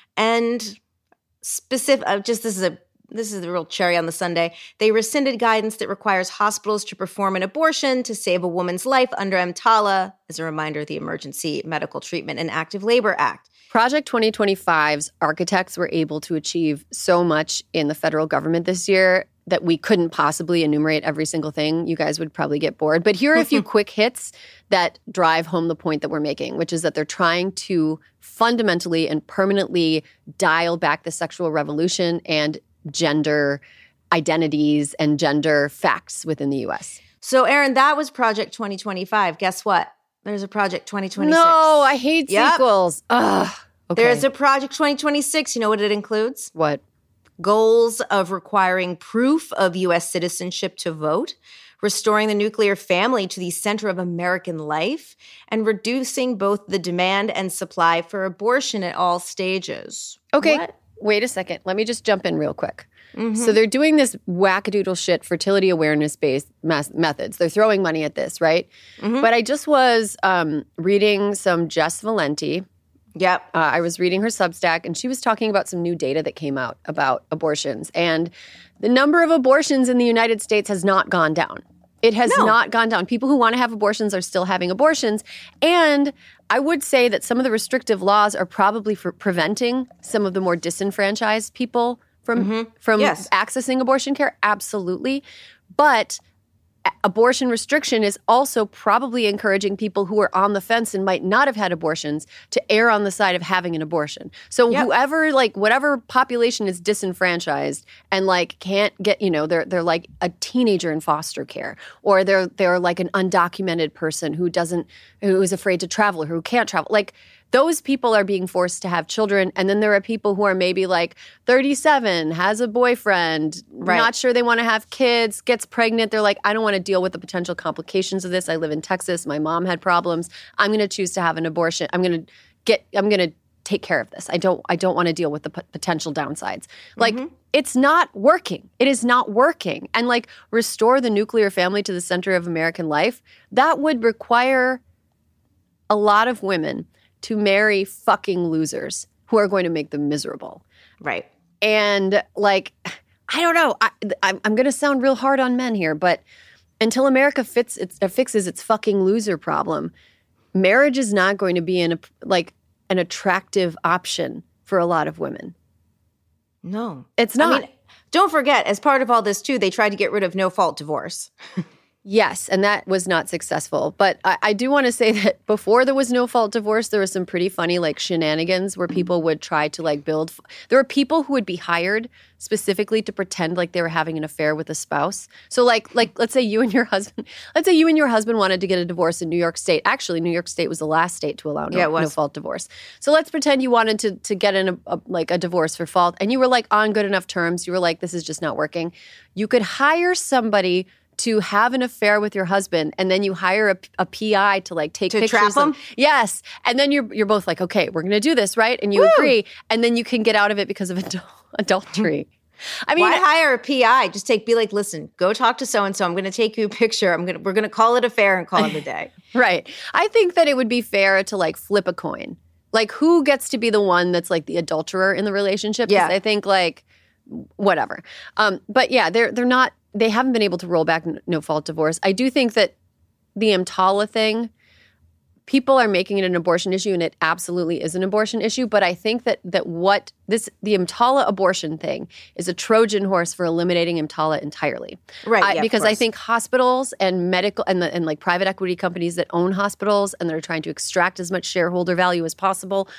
And specific, uh, just this is a This is the real cherry on the sundae. They rescinded guidance that requires hospitals to perform an abortion to save a woman's life under EMTALA, as a reminder, the Emergency Medical Treatment and Active Labor Act. Project twenty twenty-five's architects were able to achieve so much in the federal government this year that we couldn't possibly enumerate every single thing. You guys would probably get bored. But here are a few quick hits that drive home the point that we're making, which is that they're trying to fundamentally and permanently dial back the sexual revolution and gender identities and gender facts within the U S. So, Erin, that was Project twenty twenty-five. Guess what? There's a Project twenty twenty-six. No, I hate Yep. sequels. Ugh. Okay. There's a Project twenty twenty-six. You know what it includes? What? Goals of requiring proof of U S citizenship to vote, restoring the nuclear family to the center of American life, and reducing both the demand and supply for abortion at all stages. Okay. What? Wait a second. Let me just jump in real quick. Mm-hmm. So they're doing this wackadoodle shit fertility awareness-based mas- methods. They're throwing money at this, right? Mm-hmm. But I just was um, reading some Jess Valenti. Yep. Uh, I was reading her Substack, and she was talking about some new data that came out about abortions. And the number of abortions in the United States has not gone down. It has No. not gone down. People who want to have abortions are still having abortions. And I would say that some of the restrictive laws are probably for preventing some of the more disenfranchised people from, mm-hmm. from yes. accessing abortion care. Absolutely. But abortion restriction is also probably encouraging people who are on the fence and might not have had abortions to err on the side of having an abortion. So yep. whoever, like, whatever population is disenfranchised and, like, can't get, you know, they're they're like a teenager in foster care, or they're they're like an undocumented person who doesn't, who is afraid to travel or who can't travel. Like, those people are being forced to have children. And then there are people who are maybe like thirty-seven, has a boyfriend, right. not sure they want to have kids, gets pregnant. They're like, I don't want to deal with the potential complications of this. I live in Texas. My mom had problems. I'm going to choose to have an abortion. I'm going to get, I'm going to take care of this. I don't, I don't want to deal with the p- potential downsides. Like, mm-hmm. it's not working. It is not working. And like, restore the nuclear family to the center of American life, that would require a lot of women to marry fucking losers who are going to make them miserable. Right. And like, I don't know. I, I'm, I'm going to sound real hard on men here, but until America fits its, uh, fixes its fucking loser problem, marriage is not going to be an, like an attractive option for a lot of women. No. It's not. I mean, don't forget, as part of all this too, they tried to get rid of no-fault divorce. Yes, and that was not successful. But I, I do want to say that before there was no-fault divorce, there was some pretty funny like shenanigans where people would try to like build. There were people who would be hired specifically to pretend like they were having an affair with a spouse. So like, like let's say you and your husband, let's say you and your husband wanted to get a divorce in New York State. Actually, New York State was the last state to allow no, yeah, no-fault divorce. So let's pretend you wanted to to get in a, a like a divorce for fault, and you were like on good enough terms. You were like, this is just not working. You could hire somebody to have an affair with your husband, and then you hire a, a P I to like take to pictures. trap him? Of, yes, and then you're you're both like, okay, we're going to do this, right? And you Woo! agree, and then you can get out of it because of adul- adultery. I mean, why hire a P I? Just take, be like, listen, go talk to so and so. I'm going to take you a picture. I'm going to, we're going to call it a fair and call it a day. Right. I think that it would be fair to like flip a coin. Like, who gets to be the one that's like the adulterer in the relationship? Yeah. I think like whatever. Um, but yeah, they're they're not. They haven't been able to roll back no-fault divorce. I do think that the EMTALA thing, people are making it an abortion issue, and it absolutely is an abortion issue. But I think that that what this the EMTALA abortion thing is a Trojan horse for eliminating EMTALA entirely, right? I, yeah, because I think hospitals and medical and the, and like private equity companies that own hospitals and that are trying to extract as much shareholder value as possible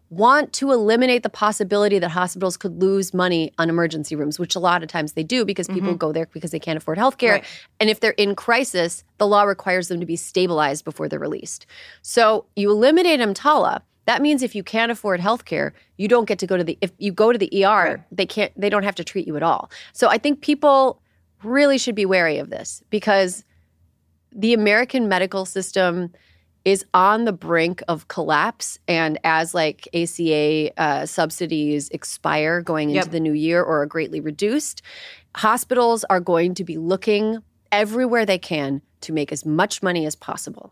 want to eliminate the possibility that hospitals could lose money on emergency rooms, which a lot of times they do because people mm-hmm. go there because they can't afford healthcare. Right. And if they're in crisis, the law requires them to be stabilized before they're released. So you eliminate EMTALA. That means if you can't afford healthcare, you don't get to go to the, if you go to the E R, right. they can't, they don't have to treat you at all. So I think people really should be wary of this because the American medical system is on the brink of collapse. And as like A C A uh, subsidies expire going into yep. the new year or are greatly reduced, hospitals are going to be looking everywhere they can to make as much money as possible.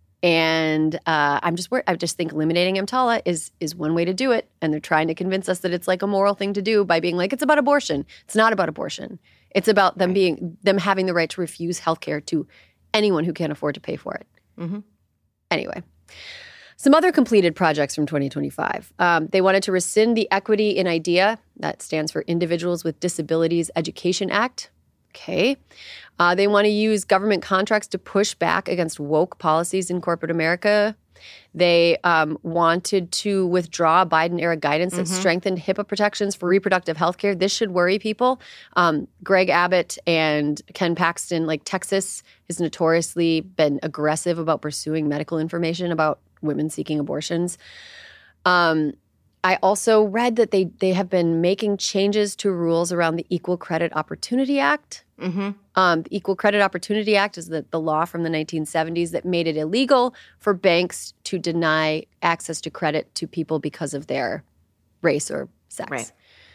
And uh, I'm just, I just think eliminating EMTALA is is one way to do it. And they're trying to convince us that it's like a moral thing to do by being like, it's about abortion. It's not about abortion. It's about them being, them having the right to refuse healthcare to anyone who can't afford to pay for it. Mm-hmm. Anyway, some other completed projects from twenty twenty-five. Um, they wanted to rescind the Equity in IDEA, that stands for Individuals with Disabilities Education Act. Okay. Uh, they want to use government contracts to push back against woke policies in corporate America. They um, wanted to withdraw Biden-era guidance mm-hmm. that strengthened HIPAA protections for reproductive health care. This should worry people. Um, Greg Abbott and Ken Paxton, like Texas, has notoriously been aggressive about pursuing medical information about women seeking abortions. Um, I also read that they they have been making changes to rules around the Equal Credit Opportunity Act. Mm-hmm. Um, the Equal Credit Opportunity Act is the, the law from the nineteen seventies that made it illegal for banks to deny access to credit to people because of their race or sex. Right.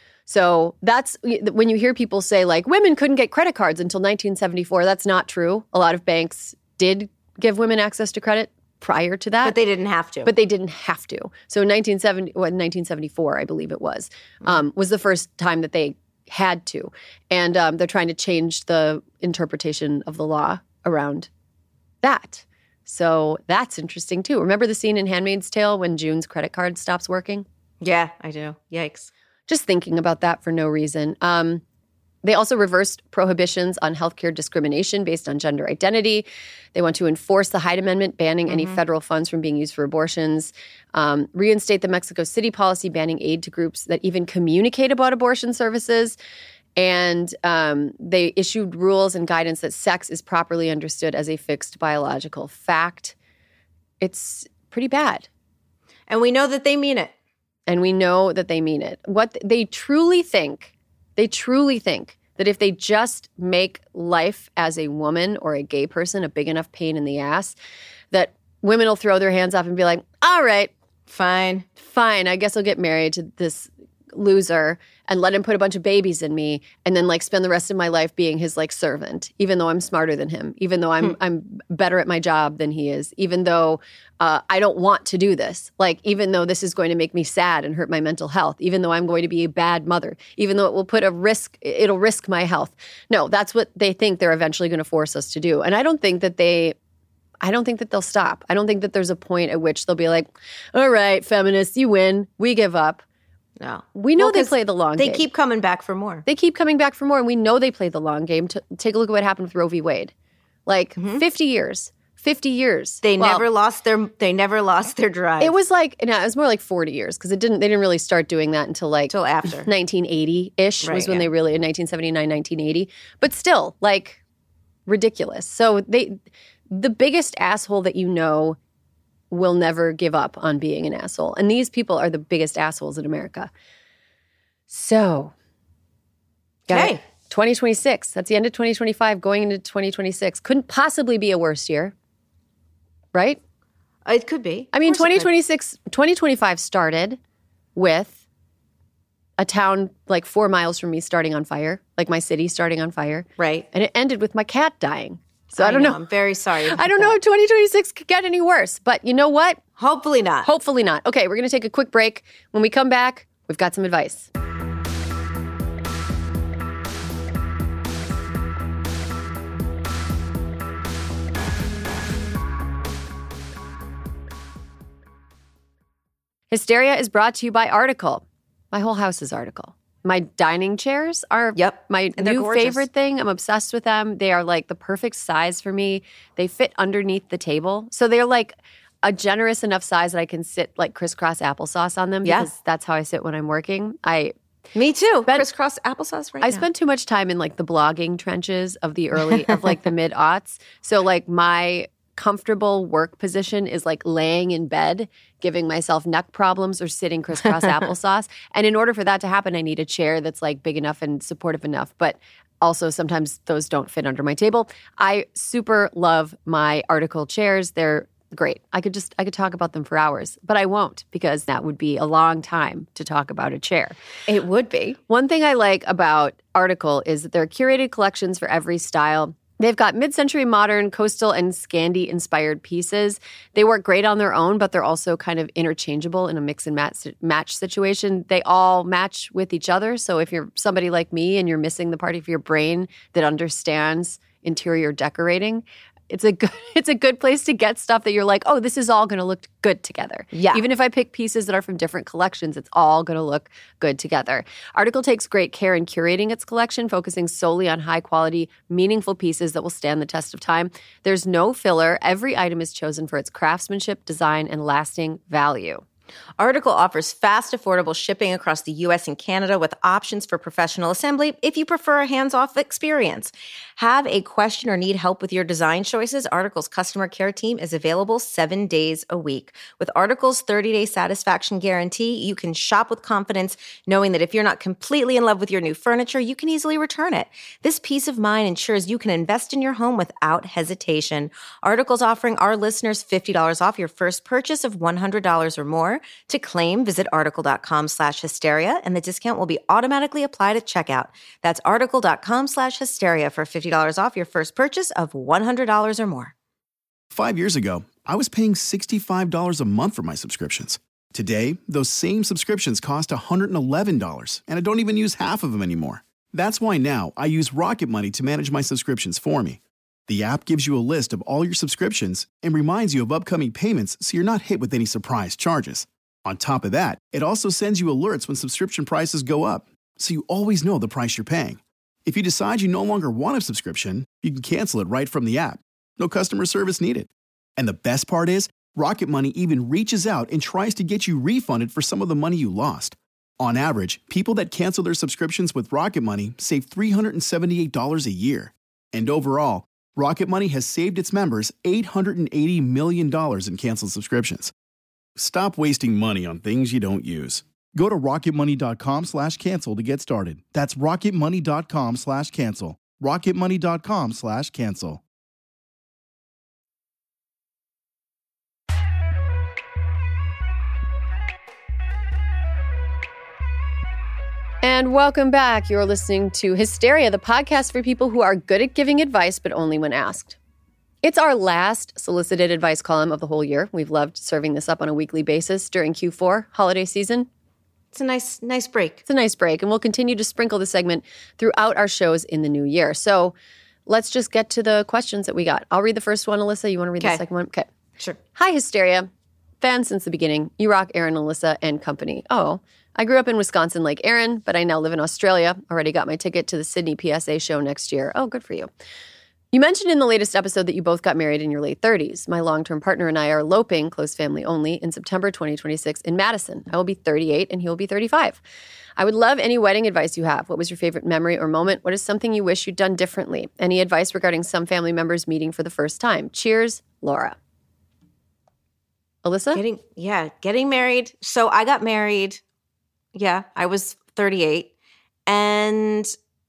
So that's when you hear people say, like, women couldn't get credit cards until nineteen seventy-four. That's not true. A lot of banks did give women access to credit prior to that. But they didn't have to. But they didn't have to. So nineteen seventy, well, nineteen seventy-four, I believe it was, um, was the first time that they had to. And um, they're trying to change the interpretation of the law around that. So that's interesting, too. Remember the scene in Handmaid's Tale when June's credit card stops working? Yeah, I do. Yikes. Just thinking about that for no reason. Um, they also reversed prohibitions on healthcare discrimination based on gender identity. They want to enforce the Hyde Amendment, banning mm-hmm. any federal funds from being used for abortions, um, reinstate the Mexico City policy banning aid to groups that even communicate about abortion services. And um, they issued rules and guidance that sex is properly understood as a fixed biological fact. It's pretty bad. And we know that they mean it. And we know that they mean it. What they truly think, they truly think that if they just make life as a woman or a gay person a big enough pain in the ass, that women will throw their hands up and be like, all right, fine, fine, I guess I'll get married to this loser and let him put a bunch of babies in me and then like spend the rest of my life being his like servant, even though I'm smarter than him, even though I'm hmm. I'm better at my job than he is, even though uh, I don't want to do this, like even though this is going to make me sad and hurt my mental health, even though I'm going to be a bad mother, even though it will put a risk, it'll risk my health. No, that's what they think they're eventually going to force us to do. And I don't think that they I don't think that they'll stop. I don't think that there's a point at which they'll be like, all right, feminists, you win. We give up. No. We know well, they play the long they game. They keep coming back for more. They keep coming back for more, and we know they play the long game. To, take a look at what happened with Roe v. Wade. Like mm-hmm. fifty years. fifty years. They well, never lost their they never lost their drive. It was like no, it was more like forty years because it didn't they didn't really start doing that until like until after nineteen eighty-ish right, was when yeah. they really in nineteen seventy-nine, nineteen eighty. But still, like ridiculous. So they the biggest asshole that you know will never give up on being an asshole. And these people are the biggest assholes in America. So, okay. twenty twenty-six. That's the end of twenty twenty-five, going into twenty twenty-six. Couldn't possibly be a worse year, right? It could be. I mean, twenty twenty-six, twenty twenty-five started with a town like four miles from me starting on fire, like my city starting on fire. Right. And it ended with my cat dying. So I, I don't know. know. I'm very sorry. I don't that. know if twenty twenty-six could get any worse. But you know what? Hopefully not. Hopefully not. Okay, we're going to take a quick break. When we come back, we've got some advice. Hysteria is brought to you by Article. My whole house is Article. My dining chairs are yep. my and new gorgeous. favorite thing. I'm obsessed with them. They are like the perfect size for me. They fit underneath the table. So they're like a generous enough size that I can sit like crisscross applesauce on them Yeah. because that's how I sit when I'm working. I Me too. But- Crisscross applesauce right I now. spent too much time in like the blogging trenches of the early of like the mid aughts. So like my comfortable work position is like laying in bed, giving myself neck problems or sitting crisscross applesauce. And in order for that to happen, I need a chair that's like big enough and supportive enough. But also sometimes those don't fit under my table. I super love my article chairs. They're great. I could just I could talk about them for hours, but I won't because that would be a long time to talk about a chair. It would be. One thing I like about Article is that they're curated collections for every style. They've got mid-century modern, coastal, and Scandi-inspired pieces. They work great on their own, but they're also kind of interchangeable in a mix and match, match situation. They all match with each other. So if you're somebody like me and you're missing the part of your brain that understands interior decorating, it's a good it's a good place to get stuff that you're like, oh, this is all going to look good together. Yeah. Even if I pick pieces that are from different collections, it's all going to look good together. Article takes great care in curating its collection, focusing solely on high quality, meaningful pieces that will stand the test of time. There's no filler. Every item is chosen for its craftsmanship, design, and lasting value. Article offers fast, affordable shipping across the U S and Canada with options for professional assembly if you prefer a hands-off experience. Have a question or need help with your design choices? Article's customer care team is available seven days a week. With Article's thirty-day satisfaction guarantee, you can shop with confidence knowing that if you're not completely in love with your new furniture, you can easily return it. This peace of mind ensures you can invest in your home without hesitation. Article's offering our listeners fifty dollars off your first purchase of one hundred dollars or more. To claim, visit article.com slash hysteria, and the discount will be automatically applied at checkout. That's article.com slash hysteria for fifty dollars off your first purchase of one hundred dollars or more. Five years ago, I was paying sixty-five dollars a month for my subscriptions. Today, those same subscriptions cost one hundred eleven dollars, and I don't even use half of them anymore. That's why now I use Rocket Money to manage my subscriptions for me. The app gives you a list of all your subscriptions and reminds you of upcoming payments so you're not hit with any surprise charges. On top of that, it also sends you alerts when subscription prices go up, so you always know the price you're paying. If you decide you no longer want a subscription, you can cancel it right from the app. No customer service needed. And the best part is, Rocket Money even reaches out and tries to get you refunded for some of the money you lost. On average, people that cancel their subscriptions with Rocket Money save three hundred seventy-eight dollars a year. And overall, Rocket Money has saved its members eight hundred eighty million dollars in canceled subscriptions. Stop wasting money on things you don't use. Go to rocketmoney.com slash cancel to get started. That's rocketmoney.com slash cancel. rocketmoney.com slash cancel. And welcome back. You're listening to Hysteria, the podcast for people who are good at giving advice, but only when asked. It's our last solicited advice column of the whole year. We've loved serving this up on a weekly basis during Q four holiday season. It's a nice, nice break. It's a nice break, and we'll continue to sprinkle the segment throughout our shows in the new year. So let's just get to the questions that we got. I'll read the first one, Alyssa. You want to read Okay. the second one? Okay. Sure. Hi, Hysteria. Fan since the beginning. You rock, Aaron, Alyssa, and company. Oh, I grew up in Wisconsin like Aaron, but I now live in Australia. Already got my ticket to the Sydney P S A show next year. Oh, good for you. You mentioned in the latest episode that you both got married in your late thirties. My long-term partner and I are eloping, close family only, in September twenty twenty-six in Madison. I will be thirty-eight and he will be thirty-five. I would love any wedding advice you have. What was your favorite memory or moment? What is something you wish you'd done differently? Any advice regarding some family members meeting for the first time? Cheers, Laura. Alyssa? Getting, yeah, getting married. So I got married. Yeah, I was thirty-eight. And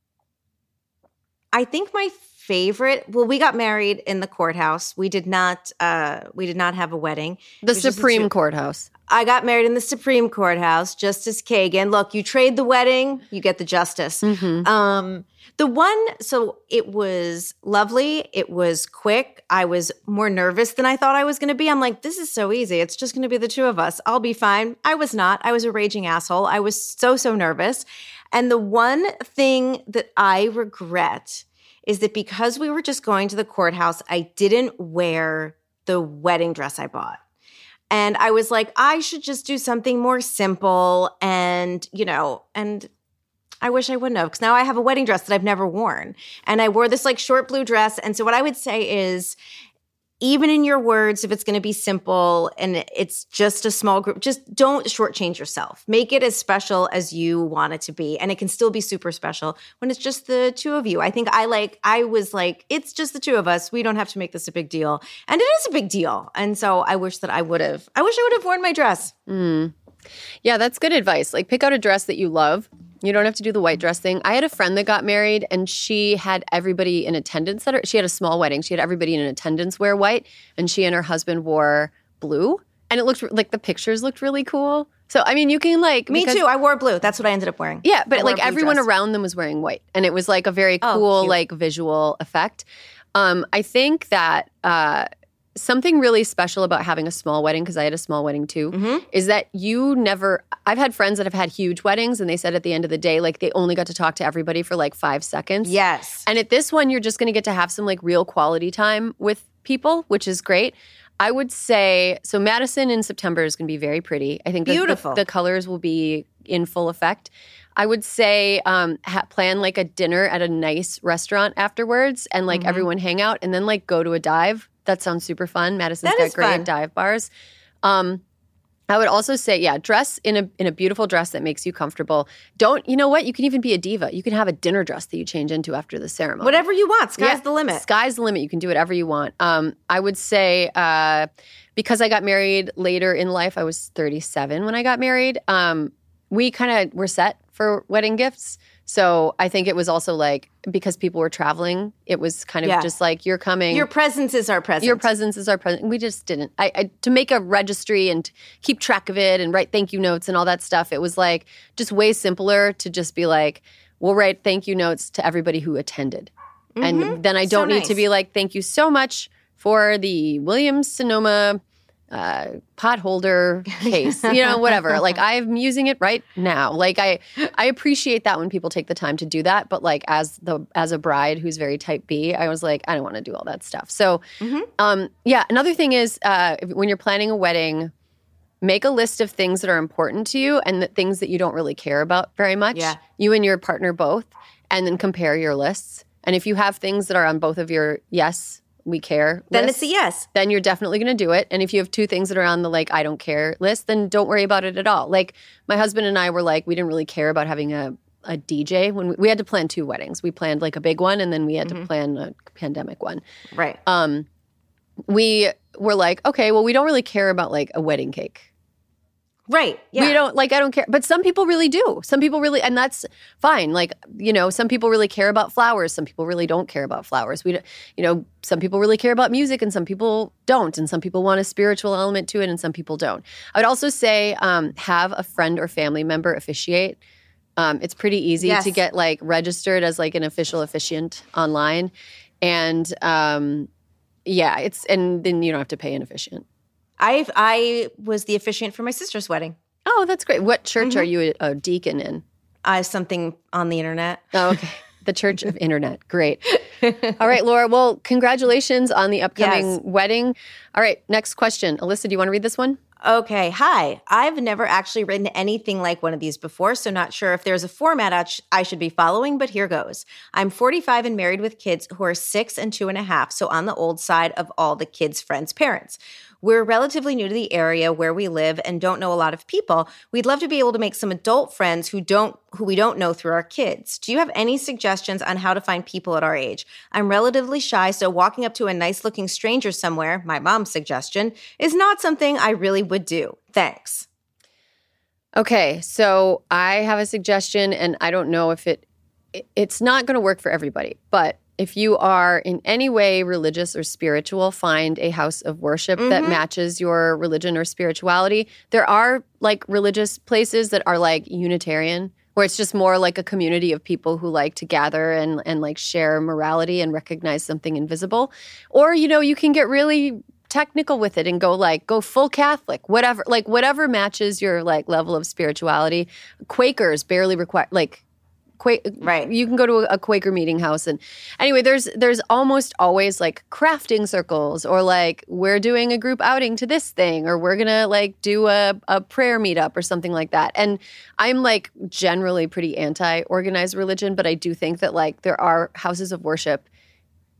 I think my favorite, well, we got married in the courthouse. We did not, uh, we did not have a wedding. The It was just a Supreme two- Courthouse. I got married in the Supreme Courthouse. Justice Kagan. Look, you trade the wedding, you get the justice. Mm-hmm. Um, the one, so it was lovely. It was quick. I was more nervous than I thought I was going to be. I'm like, this is so easy. It's just going to be the two of us. I'll be fine. I was not. I was a raging asshole. I was so, so nervous. And the one thing that I regret is that because we were just going to the courthouse, I didn't wear the wedding dress I bought. And I was like, I should just do something more simple and, you know, and I wish I wouldn't have, because now I have a wedding dress that I've never worn. And I wore this like short blue dress. And so what I would say is even in your words, if it's going to be simple and it's just a small group, just don't shortchange yourself. Make it as special as you want it to be. And it can still be super special when it's just the two of you. I think I like, I was like, it's just the two of us. We don't have to make this a big deal. And it is a big deal. And so I wish that I would have, I wish I would have worn my dress. Mm. Yeah, that's good advice. Like, pick out a dress that you love. You don't have to do the white dress thing. I had a friend that got married, and she had everybody in attendance at her. She had a small wedding. She had everybody in attendance wear white, and she and her husband wore blue. And it looked like the pictures looked really cool. So, I mean, you can like... Me because, too. I wore blue. That's what I ended up wearing. Yeah, but I like everyone dress. around them was wearing white. And it was like a very Oh, cool, cute. like visual effect. Um, I think that... Uh, Something really special about having a small wedding, because I had a small wedding too, Mm-hmm. is that you never – I've had friends that have had huge weddings, and they said at the end of the day, like, they only got to talk to everybody for like five seconds. Yes. And at this one, you're just going to get to have some like real quality time with people, which is great. I would say – so Madison in September is going to be very pretty. I think the, Beautiful. the, the colors will be in full effect. I would say um, ha- plan like a dinner at a nice restaurant afterwards and like Mm-hmm. everyone hang out and then like go to a dive. That sounds super fun. Madison's That got is great fun. dive bars. Um, I would also say, yeah, dress in a in a beautiful dress that makes you comfortable. Don't, you know what? You can even be a diva. You can have a dinner dress that you change into after the ceremony. Whatever you want. Sky's Yeah, the limit. Sky's the limit. You can do whatever you want. Um, I would say uh, because I got married later in life, I was thirty-seven when I got married. Um, we kind of were set for wedding gifts. So I think it was also like because people were traveling, it was kind of Yeah. just like you're coming. Your presence is our presence. Your presence is our present. We just didn't. I, I to make a registry and keep track of it and write thank you notes and all that stuff. It was like just way simpler to just be like, we'll write thank you notes to everybody who attended, and then I So don't need nice. to be like, thank you so much for the Williams Sonoma uh, pot holder case, you know, whatever. Like I'm using it right now. Like I, I appreciate that when people take the time to do that. But like as the as a bride who's very type B, I was like, I don't want to do all that stuff. So, um, yeah. Another thing is uh, if- when you're planning a wedding, make a list of things that are important to you and the things that you don't really care about very much. Yeah. You and your partner both, and then compare your lists. And if you have things that are on both of your yes, we care Then lists, it's a yes. then you're definitely going to do it. And if you have two things that are on the like I don't care list, then don't worry about it at all. Like my husband and I were like, we didn't really care about having a, a D J when we, we had to plan two weddings. We planned like a big one, and then we had to plan a pandemic one. Right. Um, we were like, okay, well, we don't really care about like a wedding cake. right. Yeah. We don't like, I don't care. But some people really do. Some people really, and that's fine. Like, you know, some people really care about flowers. Some people really don't care about flowers. We, don't- you know, some people really care about music and some people don't. And some people want a spiritual element to it and some people don't. I would also say um, have a friend or family member officiate. Um, it's pretty easy Yes. to get like registered as like an official officiant online. And um, yeah, it's, and then you don't have to pay an officiant. I I was the officiant for my sister's wedding. Oh, that's great. What church are you a, a deacon in? I something on the internet. Oh, okay. The Church of Internet. Great. All right, Laura. Well, congratulations on the upcoming Yes. wedding. All right, next question. Alyssa, do you want to read this one? Okay, hi. I've never actually written anything like one of these before, so not sure if there's a format I sh- I should be following, but here goes. I'm forty-five and married with kids who are six and two and a half, so on the old side of all the kids' friends' parents. We're relatively new to the area where we live and don't know a lot of people. We'd love to be able to make some adult friends who don't who we don't know through our kids. Do you have any suggestions on how to find people at our age? I'm relatively shy, so walking up to a nice-looking stranger somewhere, my mom's suggestion, is not something I really would do. Thanks. Okay, so I have a suggestion, and I don't know if it, it it's not going to work for everybody, but if you are in any way religious or spiritual, find a house of worship that matches your religion or spirituality. There are like religious places that are like Unitarian, where it's just more like a community of people who like to gather and and like share morality and recognize something invisible. Or, you know, you can get really technical with it and go like go full Catholic, whatever, like whatever matches your like level of spirituality. Quakers barely require like Qua- Right. You can go to a Quaker meeting house, and anyway, there's there's almost always like crafting circles, or like we're doing a group outing to this thing, or we're gonna like do a, a prayer meetup or something like that. And I'm like generally pretty anti-organized religion, but I do think that like there are houses of worship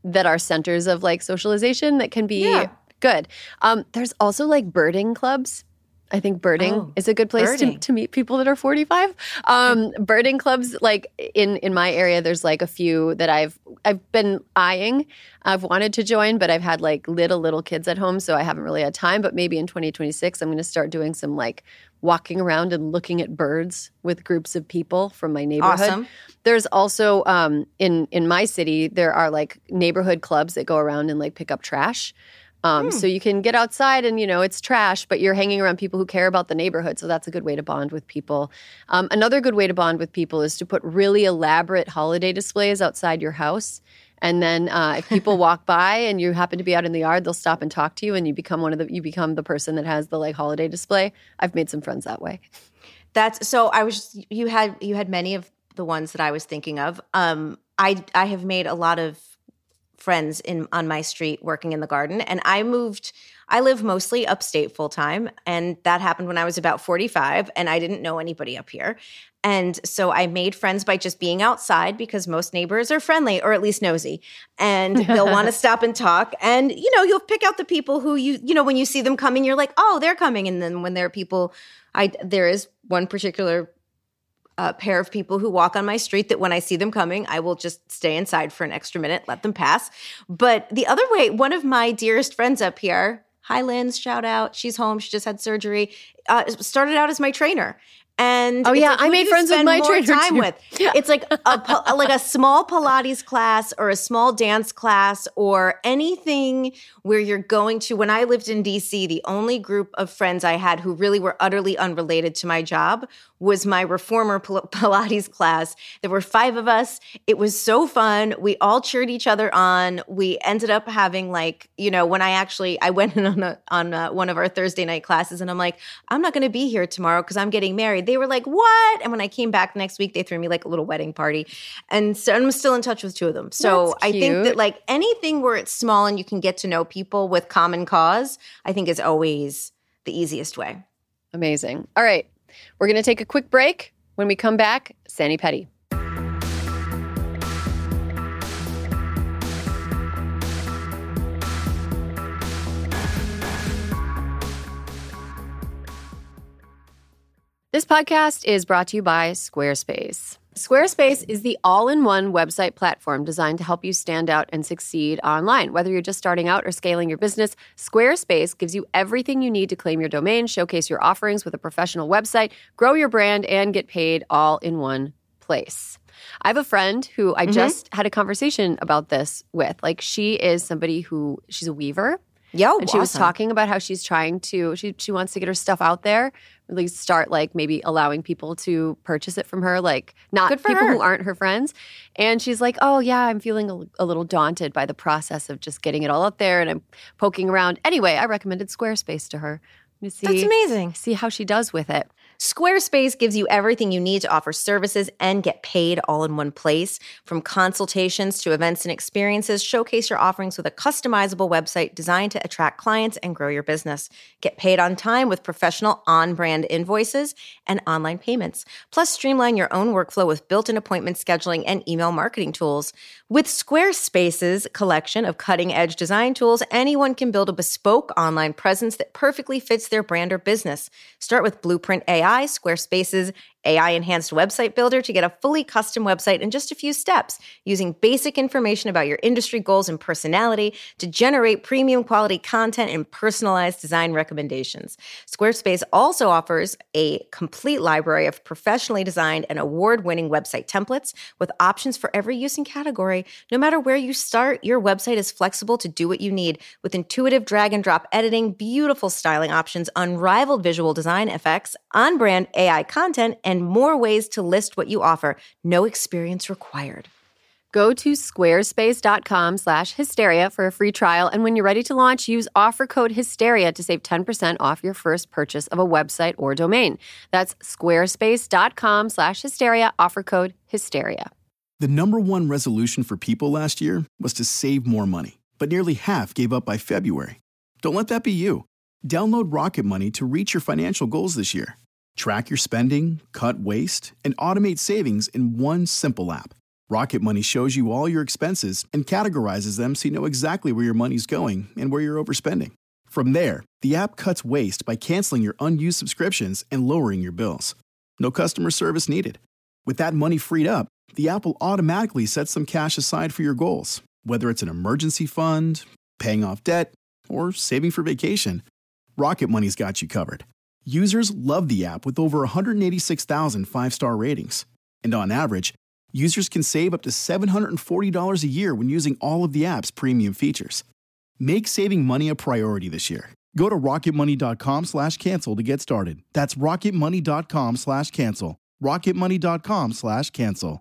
that are centers of like socialization that can be Yeah. good. Um, there's also like birding clubs. I think birding Oh, is a good place to, birding. to meet people that are forty-five. Um, birding clubs, like in, in my area, there's like a few that I've I've been eyeing. I've wanted to join, but I've had like little little kids at home, so I haven't really had time. But maybe in twenty twenty-six, I'm going to start doing some like walking around and looking at birds with groups of people from my neighborhood. Awesome. There's also um, in in my city there are like neighborhood clubs that go around and like pick up trash. Um, So you can get outside and, you know, it's trash, but you're hanging around people who care about the neighborhood. So that's a good way to bond with people. Um, another good way to bond with people is to put really elaborate holiday displays outside your house. And then uh, if people walk by and you happen to be out in the yard, they'll stop and talk to you, and you become one of the you become the person that has the like holiday display. I've made some friends that way. That's so I was just, you had you had many of the ones that I was thinking of. Um, I I have made a lot of friends in on my street working in the garden, and I moved I live mostly upstate full time, and that happened when I was about forty-five, and I didn't know anybody up here. And so I made friends by just being outside, because most neighbors are friendly, or at least nosy, and they'll want to stop and talk. And, you know, you'll pick out the people who you, you know, when you see them coming, you're like, oh, they're coming. And then when there are people, I, there is one particular uh, pair of people who walk on my street that when I see them coming, I will just stay inside for an extra minute, let them pass. But the other way, one of my dearest friends up here, hi, Linz, shout out. She's home. She just had surgery. Uh, started out as my trainer. And Oh, it's yeah, like, I who made do you friends with spend my more trainer, time too. with? It's like a pi- like a small Pilates class or a small dance class or anything where you're going to. When I lived in D C, the only group of friends I had who really were utterly unrelated to my job was my reformer Pil- Pilates class. There were five of us. It was so fun. We all cheered each other on. We ended up having like, you know, when I actually, I went in on, a, on a, one of our Thursday night classes, and I'm like, I'm not going to be here tomorrow because I'm getting married. They were like, what? And when I came back next week, they threw me like a little wedding party. And so I'm still in touch with two of them. So That's I think cute. that like anything where it's small and you can get to know people with common cause, I think is always the easiest way. Amazing. All right. We're going to take a quick break. When we come back, Sani Petty. This podcast is brought to you by Squarespace. Squarespace is the all-in-one website platform designed to help you stand out and succeed online. Whether you're just starting out or scaling your business, Squarespace gives you everything you need to claim your domain, showcase your offerings with a professional website, grow your brand, and get paid all in one place. I have a friend who I just had a conversation about this with. Like, she is somebody who, she's a weaver. Yo, And she was awesome. talking about how she's trying to, she she wants to get her stuff out there, really start like maybe allowing people to purchase it from her, like not Good for people her. who aren't her friends. And she's like, oh yeah, I'm feeling a, a little daunted by the process of just getting it all out there, and I'm poking around. Anyway, I recommended Squarespace to her to see, That's amazing. see how she does with it. Squarespace gives you everything you need to offer services and get paid all in one place. From consultations to events and experiences, showcase your offerings with a customizable website designed to attract clients and grow your business. Get paid on time with professional on-brand invoices and online payments. Plus, streamline your own workflow with built-in appointment scheduling and email marketing tools. With Squarespace's collection of cutting-edge design tools, anyone can build a bespoke online presence that perfectly fits their brand or business. Start with Blueprint A I, Squarespace's A I-enhanced website builder, to get a fully custom website in just a few steps, using basic information about your industry goals and personality to generate premium quality content and personalized design recommendations. Squarespace also offers a complete library of professionally designed and award-winning website templates with options for every use and category. No matter where you start, your website is flexible to do what you need, with intuitive drag-and-drop editing, beautiful styling options, unrivaled visual design effects, on-brand A I content, and more ways to list what you offer. No experience required. Go to squarespace.com slash hysteria for a free trial. And when you're ready to launch, use offer code hysteria to save ten percent off your first purchase of a website or domain. That's squarespace.com slash hysteria, offer code hysteria. The number one resolution for people last year was to save more money, but nearly half gave up by February. Don't let that be you. Download Rocket Money to reach your financial goals this year. Track your spending, cut waste, and automate savings in one simple app. Rocket Money shows you all your expenses and categorizes them so you know exactly where your money's going and where you're overspending. From there, the app cuts waste by canceling your unused subscriptions and lowering your bills. No customer service needed. With that money freed up, the app will automatically set some cash aside for your goals, whether it's an emergency fund, paying off debt, or saving for vacation. Rocket Money's got you covered. Users love the app with over one hundred eighty-six thousand five-star ratings. And on average, users can save up to seven hundred forty dollars a year when using all of the app's premium features. Make saving money a priority this year. Go to rocketmoney.com slash cancel to get started. That's rocketmoney.com slash cancel. rocketmoney.com slash cancel.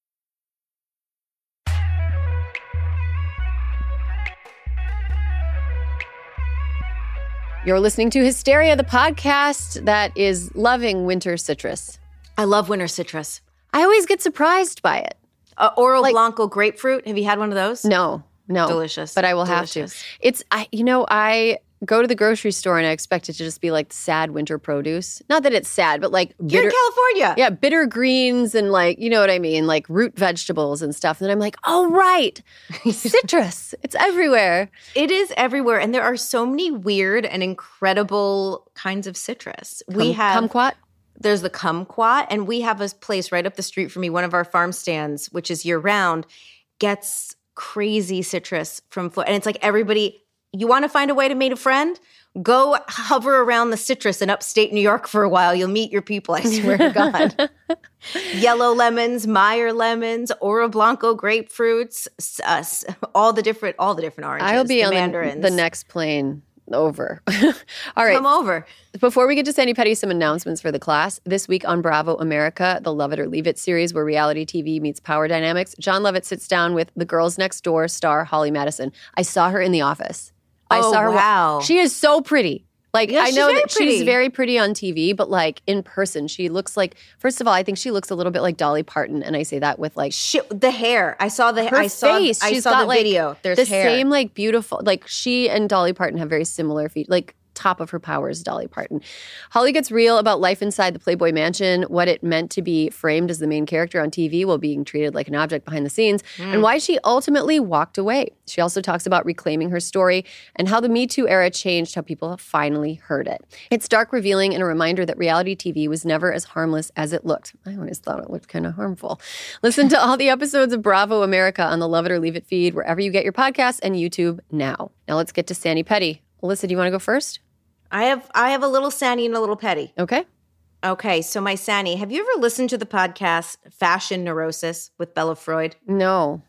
You're listening to Hysteria, the podcast that is loving winter citrus. I love winter citrus. I always get surprised by it. Uh, Oro Like- Blanco grapefruit. Have you had one of those? No, no. Delicious. But I will Delicious. have to. It's, I, you know, I go to the grocery store and I expect it to just be like sad winter produce. Not that it's sad, but like You're bitter, in California. yeah, bitter greens and like, you know what I mean? Like root vegetables and stuff. And then I'm like, oh, right. Citrus. It's everywhere. It is everywhere. And there are so many weird and incredible kinds of citrus. we Kum- have kumquat. There's the kumquat, and we have a place right up the street from me, one of our farm stands, which is year-round, gets crazy citrus from Florida. And it's like everybody, you want to find a way to meet a friend? Go hover around the citrus in upstate New York for a while. You'll meet your people, I swear to God. Yellow lemons, Meyer lemons, Oro Blanco grapefruits, uh, all the different all the different oranges. I'll be the on the, mandarins. the next plane over. All right. Come over. Before we get to Sandy Petty, some announcements for the class. This week on Bravo America, the Love It or Leave It series where reality T V meets power dynamics, John Lovett sits down with the Girls Next Door star Holly Madison. I saw her in The Office. I Oh, saw her. wow. She is so pretty. Like, Yeah, I she's know very that pretty. she's very pretty on T V, but like in person, she looks like, first of all, I think she looks a little bit like Dolly Parton. And I say that with like Shit, the hair. I saw the her I saw, face. I She's saw got the like video. There's the hair. same like beautiful, like she and Dolly Parton have very similar feet. Like top of her powers, Dolly Parton. Holly gets real about life inside the Playboy Mansion, what it meant to be framed as the main character on T V while being treated like an object behind the scenes, Mm. and why she ultimately walked away. She also talks about reclaiming her story and how the Me Too era changed how people have finally heard it. It's dark, revealing, and a reminder that reality T V was never as harmless as it looked. I always thought it looked kind of harmful. Listen to all the episodes of Bravo America on the Love It or Leave It feed, wherever you get your podcasts, and YouTube now. Now let's get to Sandy Petty. Alyssa, do you want to go first? I have I have a little Sandy and a little Petty. Okay. Okay, so my Sandy, have you ever listened to the podcast Fashion Neurosis with Bella Freud? No.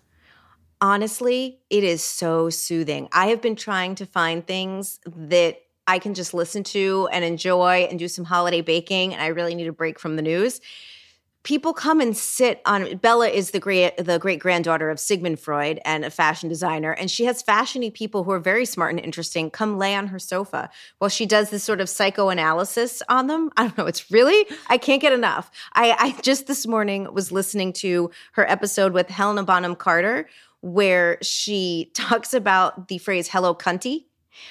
Honestly, it is so soothing. I have been trying to find things that I can just listen to and enjoy and do some holiday baking, and I really need a break from the news. People come and sit on. Bella is the great the great granddaughter of Sigmund Freud and a fashion designer, and she has fashion-y people who are very smart and interesting come lay on her sofa while she does this sort of psychoanalysis on them. I don't know. It's really I can't get enough. I, I just this morning was listening to her episode with Helena Bonham Carter, where she talks about the phrase "Hello, cunty."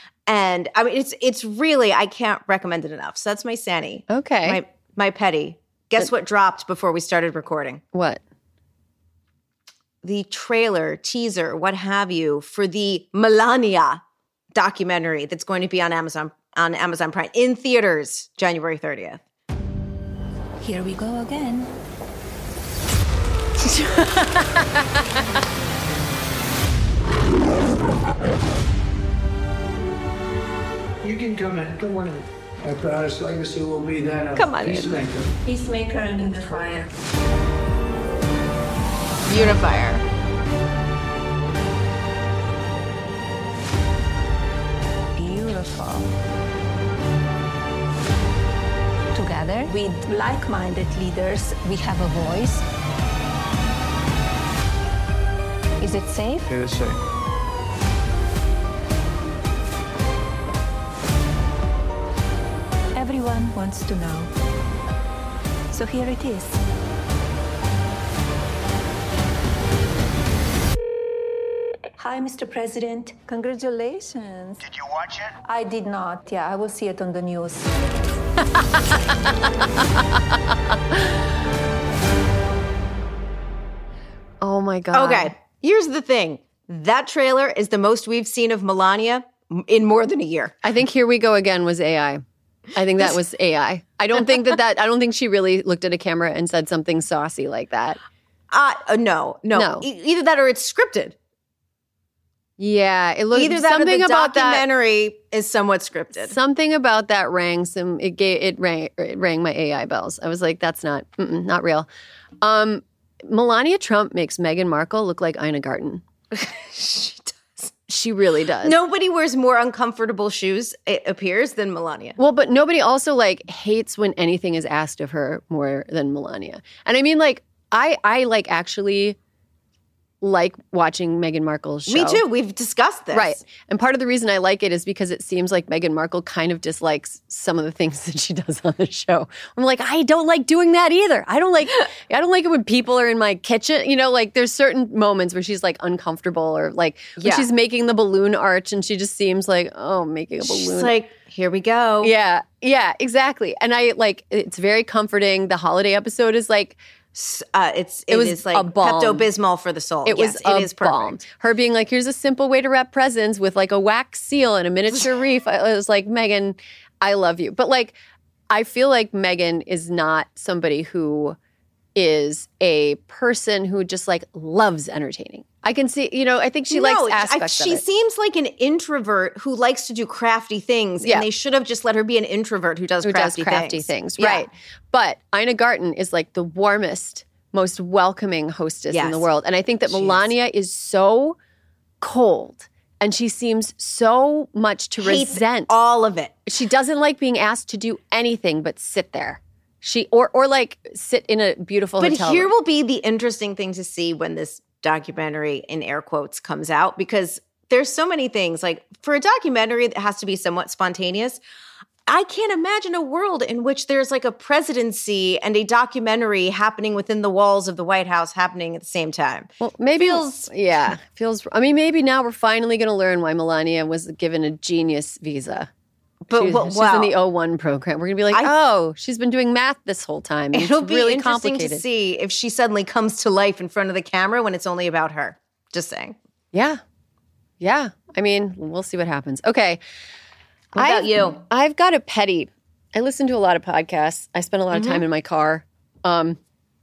And I mean, it's it's really I can't recommend it enough. So that's my Sandy. Okay. My my Petty. Guess what dropped before we started recording? What? The trailer, teaser, what have you, for the Melania documentary that's going to be on Amazon on Amazon Prime in theaters January thirtieth. Here we go again. You can come in. Come on in. My proudest legacy will be that of Come on in. peacemaker. Peacemaker and unifier. Unifier. Beautiful. Together with like-minded leaders, we have a voice. Is it safe? It is safe. Everyone wants to know. So here it is. Hi, Mister President. Congratulations. Did you watch it? I did not. Yeah, I will see it on the news. Oh my God. Okay, here's the thing. That trailer is the most we've seen of Melania in more than a year. I think Here We Go Again was A I. I think that was A I. I don't think that that, I don't think she really looked at a camera and said something saucy like that. Uh, uh, no, no, No. E- either that or it's scripted. Yeah, it looked Either that something or the about that. documentary is somewhat scripted. Something about that rang some. It gave it rang it rang my A I bells. I was like, that's not mm-mm, not real. Um, Melania Trump makes Meghan Markle look like Ina Garten. She does. She really does. Nobody wears more uncomfortable shoes, it appears, than Melania. Well, but nobody also like hates when anything is asked of her more than Melania. And I mean, like, I I like actually like watching Meghan Markle's show. Me too. We've discussed this. Right. And part of the reason I like it is because it seems like Meghan Markle kind of dislikes some of the things that she does on the show. I'm like, I don't like doing that either. I don't like I don't like it when people are in my kitchen. You know, like there's certain moments where she's like uncomfortable or like when Yeah. she's making the balloon arch and she just seems like, oh, making a balloon. She's like, here we go. Yeah, yeah, exactly. And I like it's very comforting. The holiday episode is like Uh, it's it, It was is like a balm. Pepto-Bismol for the soul. it yes, was it a is perfect. balm. Her being like, here's a simple way to wrap presents with like a wax seal and a miniature wreath. I was like, Meghan, I love you. But like, I feel like Meghan is not somebody who is a person who just like loves entertaining. I can see, you know, I think she No, likes I- aspects she of it. seems like an introvert who likes to do crafty things, Yeah. and they should have just let her be an introvert who does who crafty does crafty things. things, Yeah. right? But Ina Garten is like the warmest, most welcoming hostess in Yes. the world, and I think that She is. Melania is so cold, and she seems so much to Hates resent. all of it. She doesn't like being asked to do anything but sit there. She or or like sit in a beautiful But hotel here room. will be the interesting thing to see when this documentary, in air quotes, comes out, because there's so many things. Like, for a documentary that has to be somewhat spontaneous, I can't imagine a world in which there's like a presidency and a documentary happening within the walls of the White House happening at the same time. Well, maybe feels- yeah, feels. I mean, maybe now we're finally going to learn why Melania was given a genius visa. But She- well, she's wow. in the O one program. We're going to be like, I- oh, she's been doing math this whole time. It's It'll be really interesting complicated. to see if she suddenly comes to life in front of the camera when it's only about her. Just saying. Yeah. Yeah. I mean, we'll see what happens. Okay. What about I've- you? I've got a petty. I listen to a lot of podcasts. I spend a lot of Mm-hmm. time in my car. Um,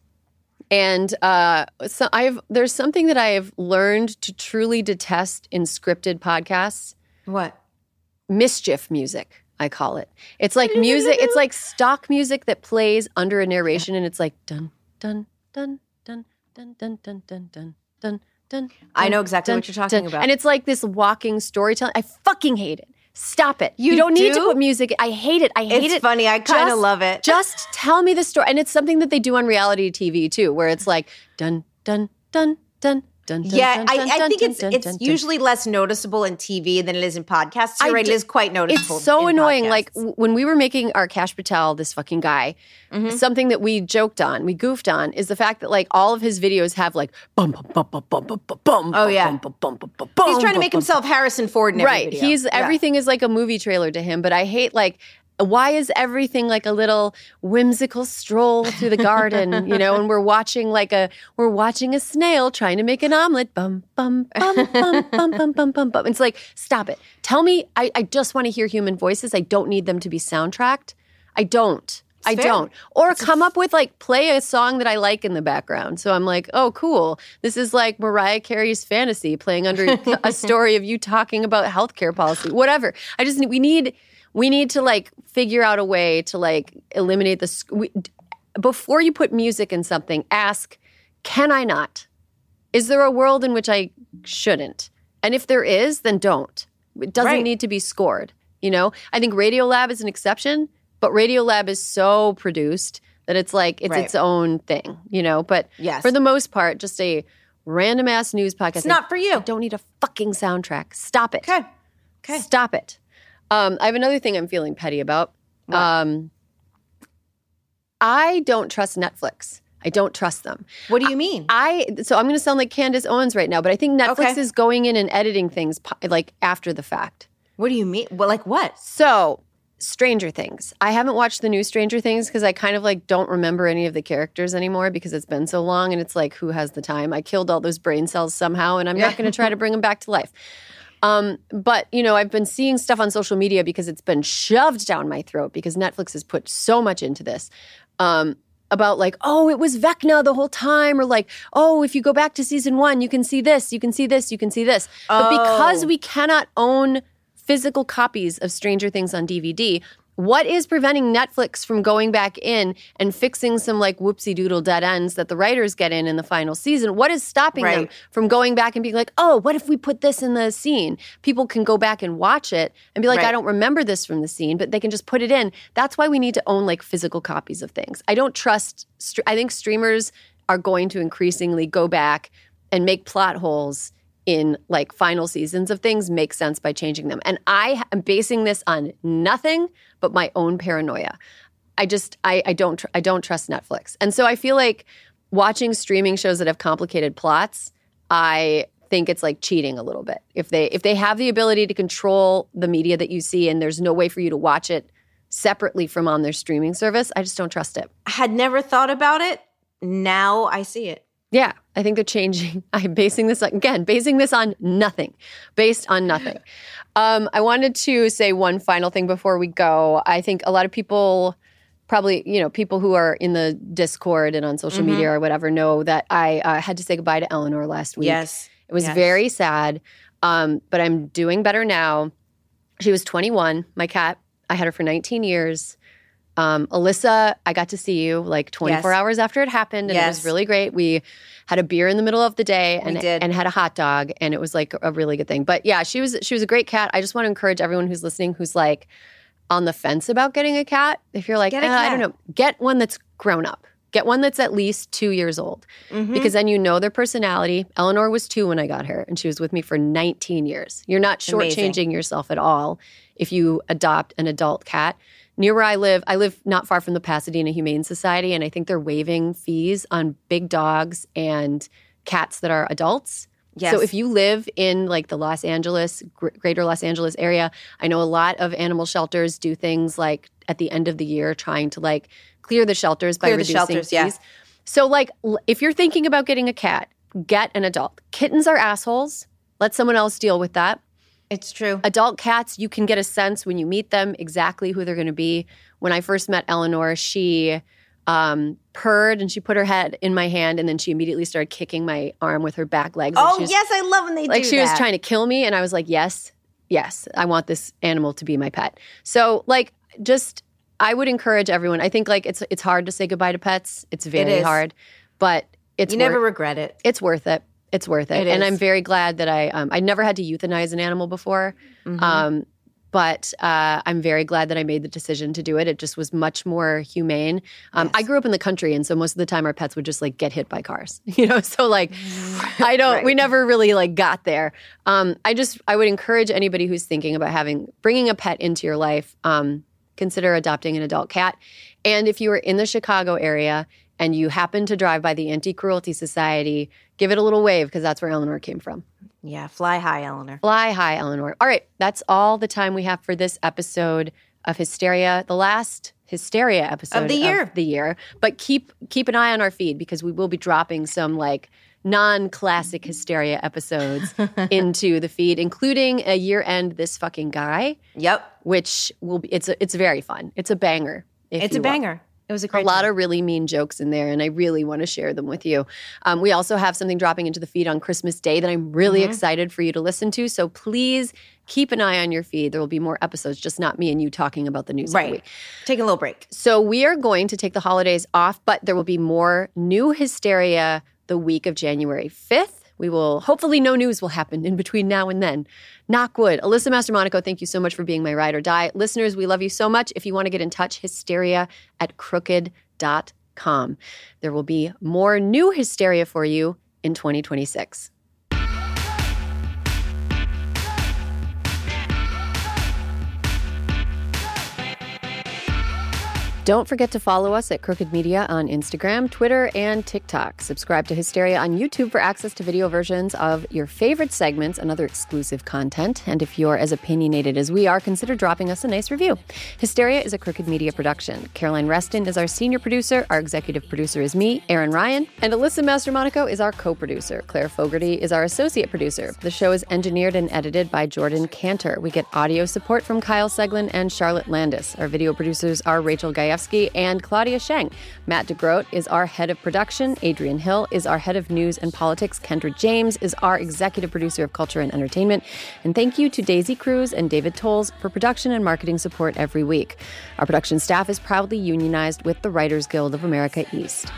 and uh, so I've there's something that I have learned to truly detest in scripted podcasts. What? Mischief music, I call it. It's like music, it's like stock music that plays under a narration and it's like dun dun dun dun dun dun dun dun dun dun dun. I know exactly dun, what you're talking dun. about. And it's like this walking storytelling. I fucking hate it. Stop it. You don't need to do? put music. I hate it. I hate It's it. funny. I kinda Just- love it. Just tell me the story. And it's something that they do on reality T V too, where it's like dun dun dun dun. Dun, dun, Yeah, dun, I, dun, I dun, think dun, it's dun, it's dun, dun. usually less noticeable in T V than it is in podcasts. You're I right, d- it is quite noticeable. It's so in annoying. podcasts. Like w- when we were making our Cash Patel, this fucking guy, Mm-hmm. something that we joked on, we goofed on, is the fact that like all of his videos have like bum bum bum bum bum bum bum bum. Oh, yeah. bum, bum, bum, bum, bum, he's trying to bum, make bum, himself Harrison Ford in every right. video. He's Yeah. everything is like a movie trailer to him. But I hate like. Why is everything like a little whimsical stroll through the garden, you know, and we're watching like a we're watching a snail trying to make an omelet. Bum bum bum bum bum bum bum bum bum. It's like, stop it. Tell me, I, I just want to hear human voices. I don't need them to be soundtracked. I don't. I fair. don't. Or come up with like play a song that I like in the background. So I'm like, oh, cool. This is like Mariah Carey's fantasy playing under a story of you talking about healthcare policy. Whatever. I just we need. We need to like figure out a way to like eliminate this. We, before you put music in something, ask, can I not? Is there a world in which I shouldn't? And if there is, then don't. It doesn't Right. need to be scored. You know, I think Radiolab is an exception, but Radiolab is so produced that it's like it's Right. its own thing, you know? But Yes. for the most part, just a random ass news podcast. It's not for you. I don't need a fucking soundtrack. Stop it. Okay. Okay. Stop it. Um, I have another thing I'm feeling petty about. Um, I don't trust Netflix. I don't trust them. What do you mean? I so I'm going to sound like Candace Owens right now, but I think Netflix Okay. is going in and editing things po- like after the fact. What do you mean? Well, like what? So Stranger Things. I haven't watched the new Stranger Things because I kind of like don't remember any of the characters anymore because it's been so long and it's like, who has the time? I killed all those brain cells somehow and I'm not going to try to bring them back to life. Um, but, you know, I've been seeing stuff on social media because it's been shoved down my throat because Netflix has put so much into this. Um, about like, oh, it was Vecna the whole time, or like, oh, if you go back to season one, you can see this, you can see this, you can see this. Oh. But because we cannot own physical copies of Stranger Things on D V D, what is preventing Netflix from going back in and fixing some like whoopsie doodle dead ends that the writers get in in the final season? What is stopping right. them from going back and being like, oh, what if we put this in the scene? People can go back and watch it and be like, right. I don't remember this from the scene, but they can just put it in. That's why we need to own like physical copies of things. I don't trust, I think streamers are going to increasingly go back and make plot holes in like final seasons of things make sense by changing them. And I am basing this on nothing but my own paranoia. I just, I, I don't, tr- I don't trust Netflix. And so I feel like watching streaming shows that have complicated plots, I think it's like cheating a little bit. If they, if they have the ability to control the media that you see and there's no way for you to watch it separately from on their streaming service, I just don't trust it. I had never thought about it. Now I see it. Yeah, I think they're changing. I'm basing this, again, basing this on nothing, based on nothing. Um, I wanted to say one final thing before we go. I think a lot of people, probably, you know, people who are in the Discord and on social Mm-hmm. media or whatever know that I uh, had to say goodbye to Eleanor last week. Yes. It was yes. very sad, um, but I'm doing better now. She was twenty-one, my cat. I had her for nineteen years. Um, Alyssa, I got to see you like twenty-four yes. hours after it happened, and yes. it was really great. We had a beer in the middle of the day and, we did. and had a hot dog, and it was like a really good thing. But yeah, she was she was a great cat. I just want to encourage everyone who's listening who's like on the fence about getting a cat. If you're like, Get a eh, I cat. don't know, get one that's grown up. Get one that's at least two years old Mm-hmm. because then you know their personality. Eleanor was two when I got her, and she was with me for nineteen years. You're not shortchanging Amazing. yourself at all if you adopt an adult cat. Near where I live, I live not far from the Pasadena Humane Society, and I think they're waiving fees on big dogs and cats that are adults. Yes. So if you live in like the Los Angeles, gr- greater Los Angeles area, I know a lot of animal shelters do things like at the end of the year trying to like clear the shelters by Clear the reducing shelters, fees. yeah. So like l- if you're thinking about getting a cat, get an adult. Kittens are assholes. Let someone else deal with that. It's true. Adult cats, you can get a sense when you meet them exactly who they're going to be. When I first met Eleanor, she um, purred and she put her head in my hand, and then she immediately started kicking my arm with her back legs. And Oh, she was, yes, I love when they like do she that. was trying to kill me, and I was like, yes, yes, I want this animal to be my pet. So like just I would encourage everyone. I think like it's it's hard to say goodbye to pets. It's very is. hard, but it's You never worth, regret it. it's worth it. It's worth it. It and is. I'm very glad that I um, I never had to euthanize an animal before. Mm-hmm. Um, but uh, I'm very glad that I made the decision to do it. It just was much more humane. Um, Yes. I grew up in the country, and so most of the time our pets would just like get hit by cars, you know? So like, I don't, Right. we never really like got there. Um, I just, I would encourage anybody who's thinking about having, bringing a pet into your life, um, consider adopting an adult cat. And if you are in the Chicago area and you happen to drive by the Anti-Cruelty Society, give it a little wave because that's where Eleanor came from. Yeah, fly high, Eleanor. Fly high, Eleanor. All right, that's all the time we have for this episode of Hysteria, the last Hysteria episode Of the year. Of the year. But keep keep an eye on our feed because we will be dropping some like non-classic Hysteria episodes into the feed, including a year-end This Fucking Guy, Yep. which will be it's a, it's very fun. It's a banger. if It's you a will. banger. It was a A great lot time. of really mean jokes in there, and I really want to share them with you. Um, we also have something dropping into the feed on Christmas Day that I'm really Mm-hmm. excited for you to listen to. So please keep an eye on your feed. There will be more episodes, just not me and you talking about the news of the Right. week. Take a little break. So we are going to take the holidays off, but there will be more new Hysteria the week of January fifth. We will, hopefully no news will happen in between now and then. Knock wood. Alyssa Mastromonaco, thank you so much for being my ride or die. Listeners, we love you so much. If you want to get in touch, hysteria at crooked dot com. There will be more new Hysteria for you in twenty twenty-six. Don't forget to follow us at Crooked Media on Instagram, Twitter, and TikTok. Subscribe to Hysteria on YouTube for access to video versions of your favorite segments and other exclusive content. And if you're as opinionated as we are, consider dropping us a nice review. Hysteria is a Crooked Media production. Caroline Reston is our senior producer. Our executive producer is me, Aaron Ryan. And Alyssa Mastromonaco is our co-producer. Claire Fogarty is our associate producer. The show is engineered and edited by Jordan Cantor. We get audio support from Kyle Seglin and Charlotte Landis. Our video producers are Rachel Gayefsky and Claudia Sheng. Matt DeGroat is our head of production. Adrian Hill is our head of news and politics. Kendra James is our executive producer of culture and entertainment. And thank you to Daisy Cruz and David Tolles for production and marketing support every week. Our production staff is proudly unionized with the Writers Guild of America East.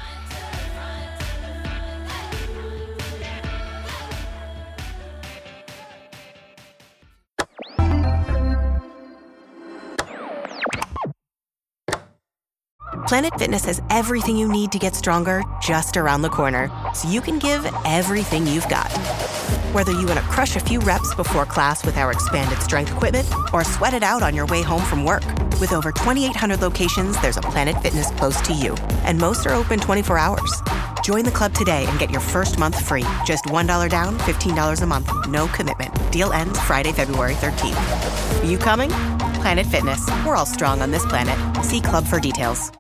Planet Fitness has everything you need to get stronger just around the corner, so you can give everything you've got. Whether you want to crush a few reps before class with our expanded strength equipment or sweat it out on your way home from work. With over twenty-eight hundred locations, there's a Planet Fitness close to you. And most are open twenty-four hours. Join the club today and get your first month free. Just one dollar down, fifteen dollars a month. No commitment. Deal ends Friday, February thirteenth. You coming? Planet Fitness. We're all strong on this planet. See club for details.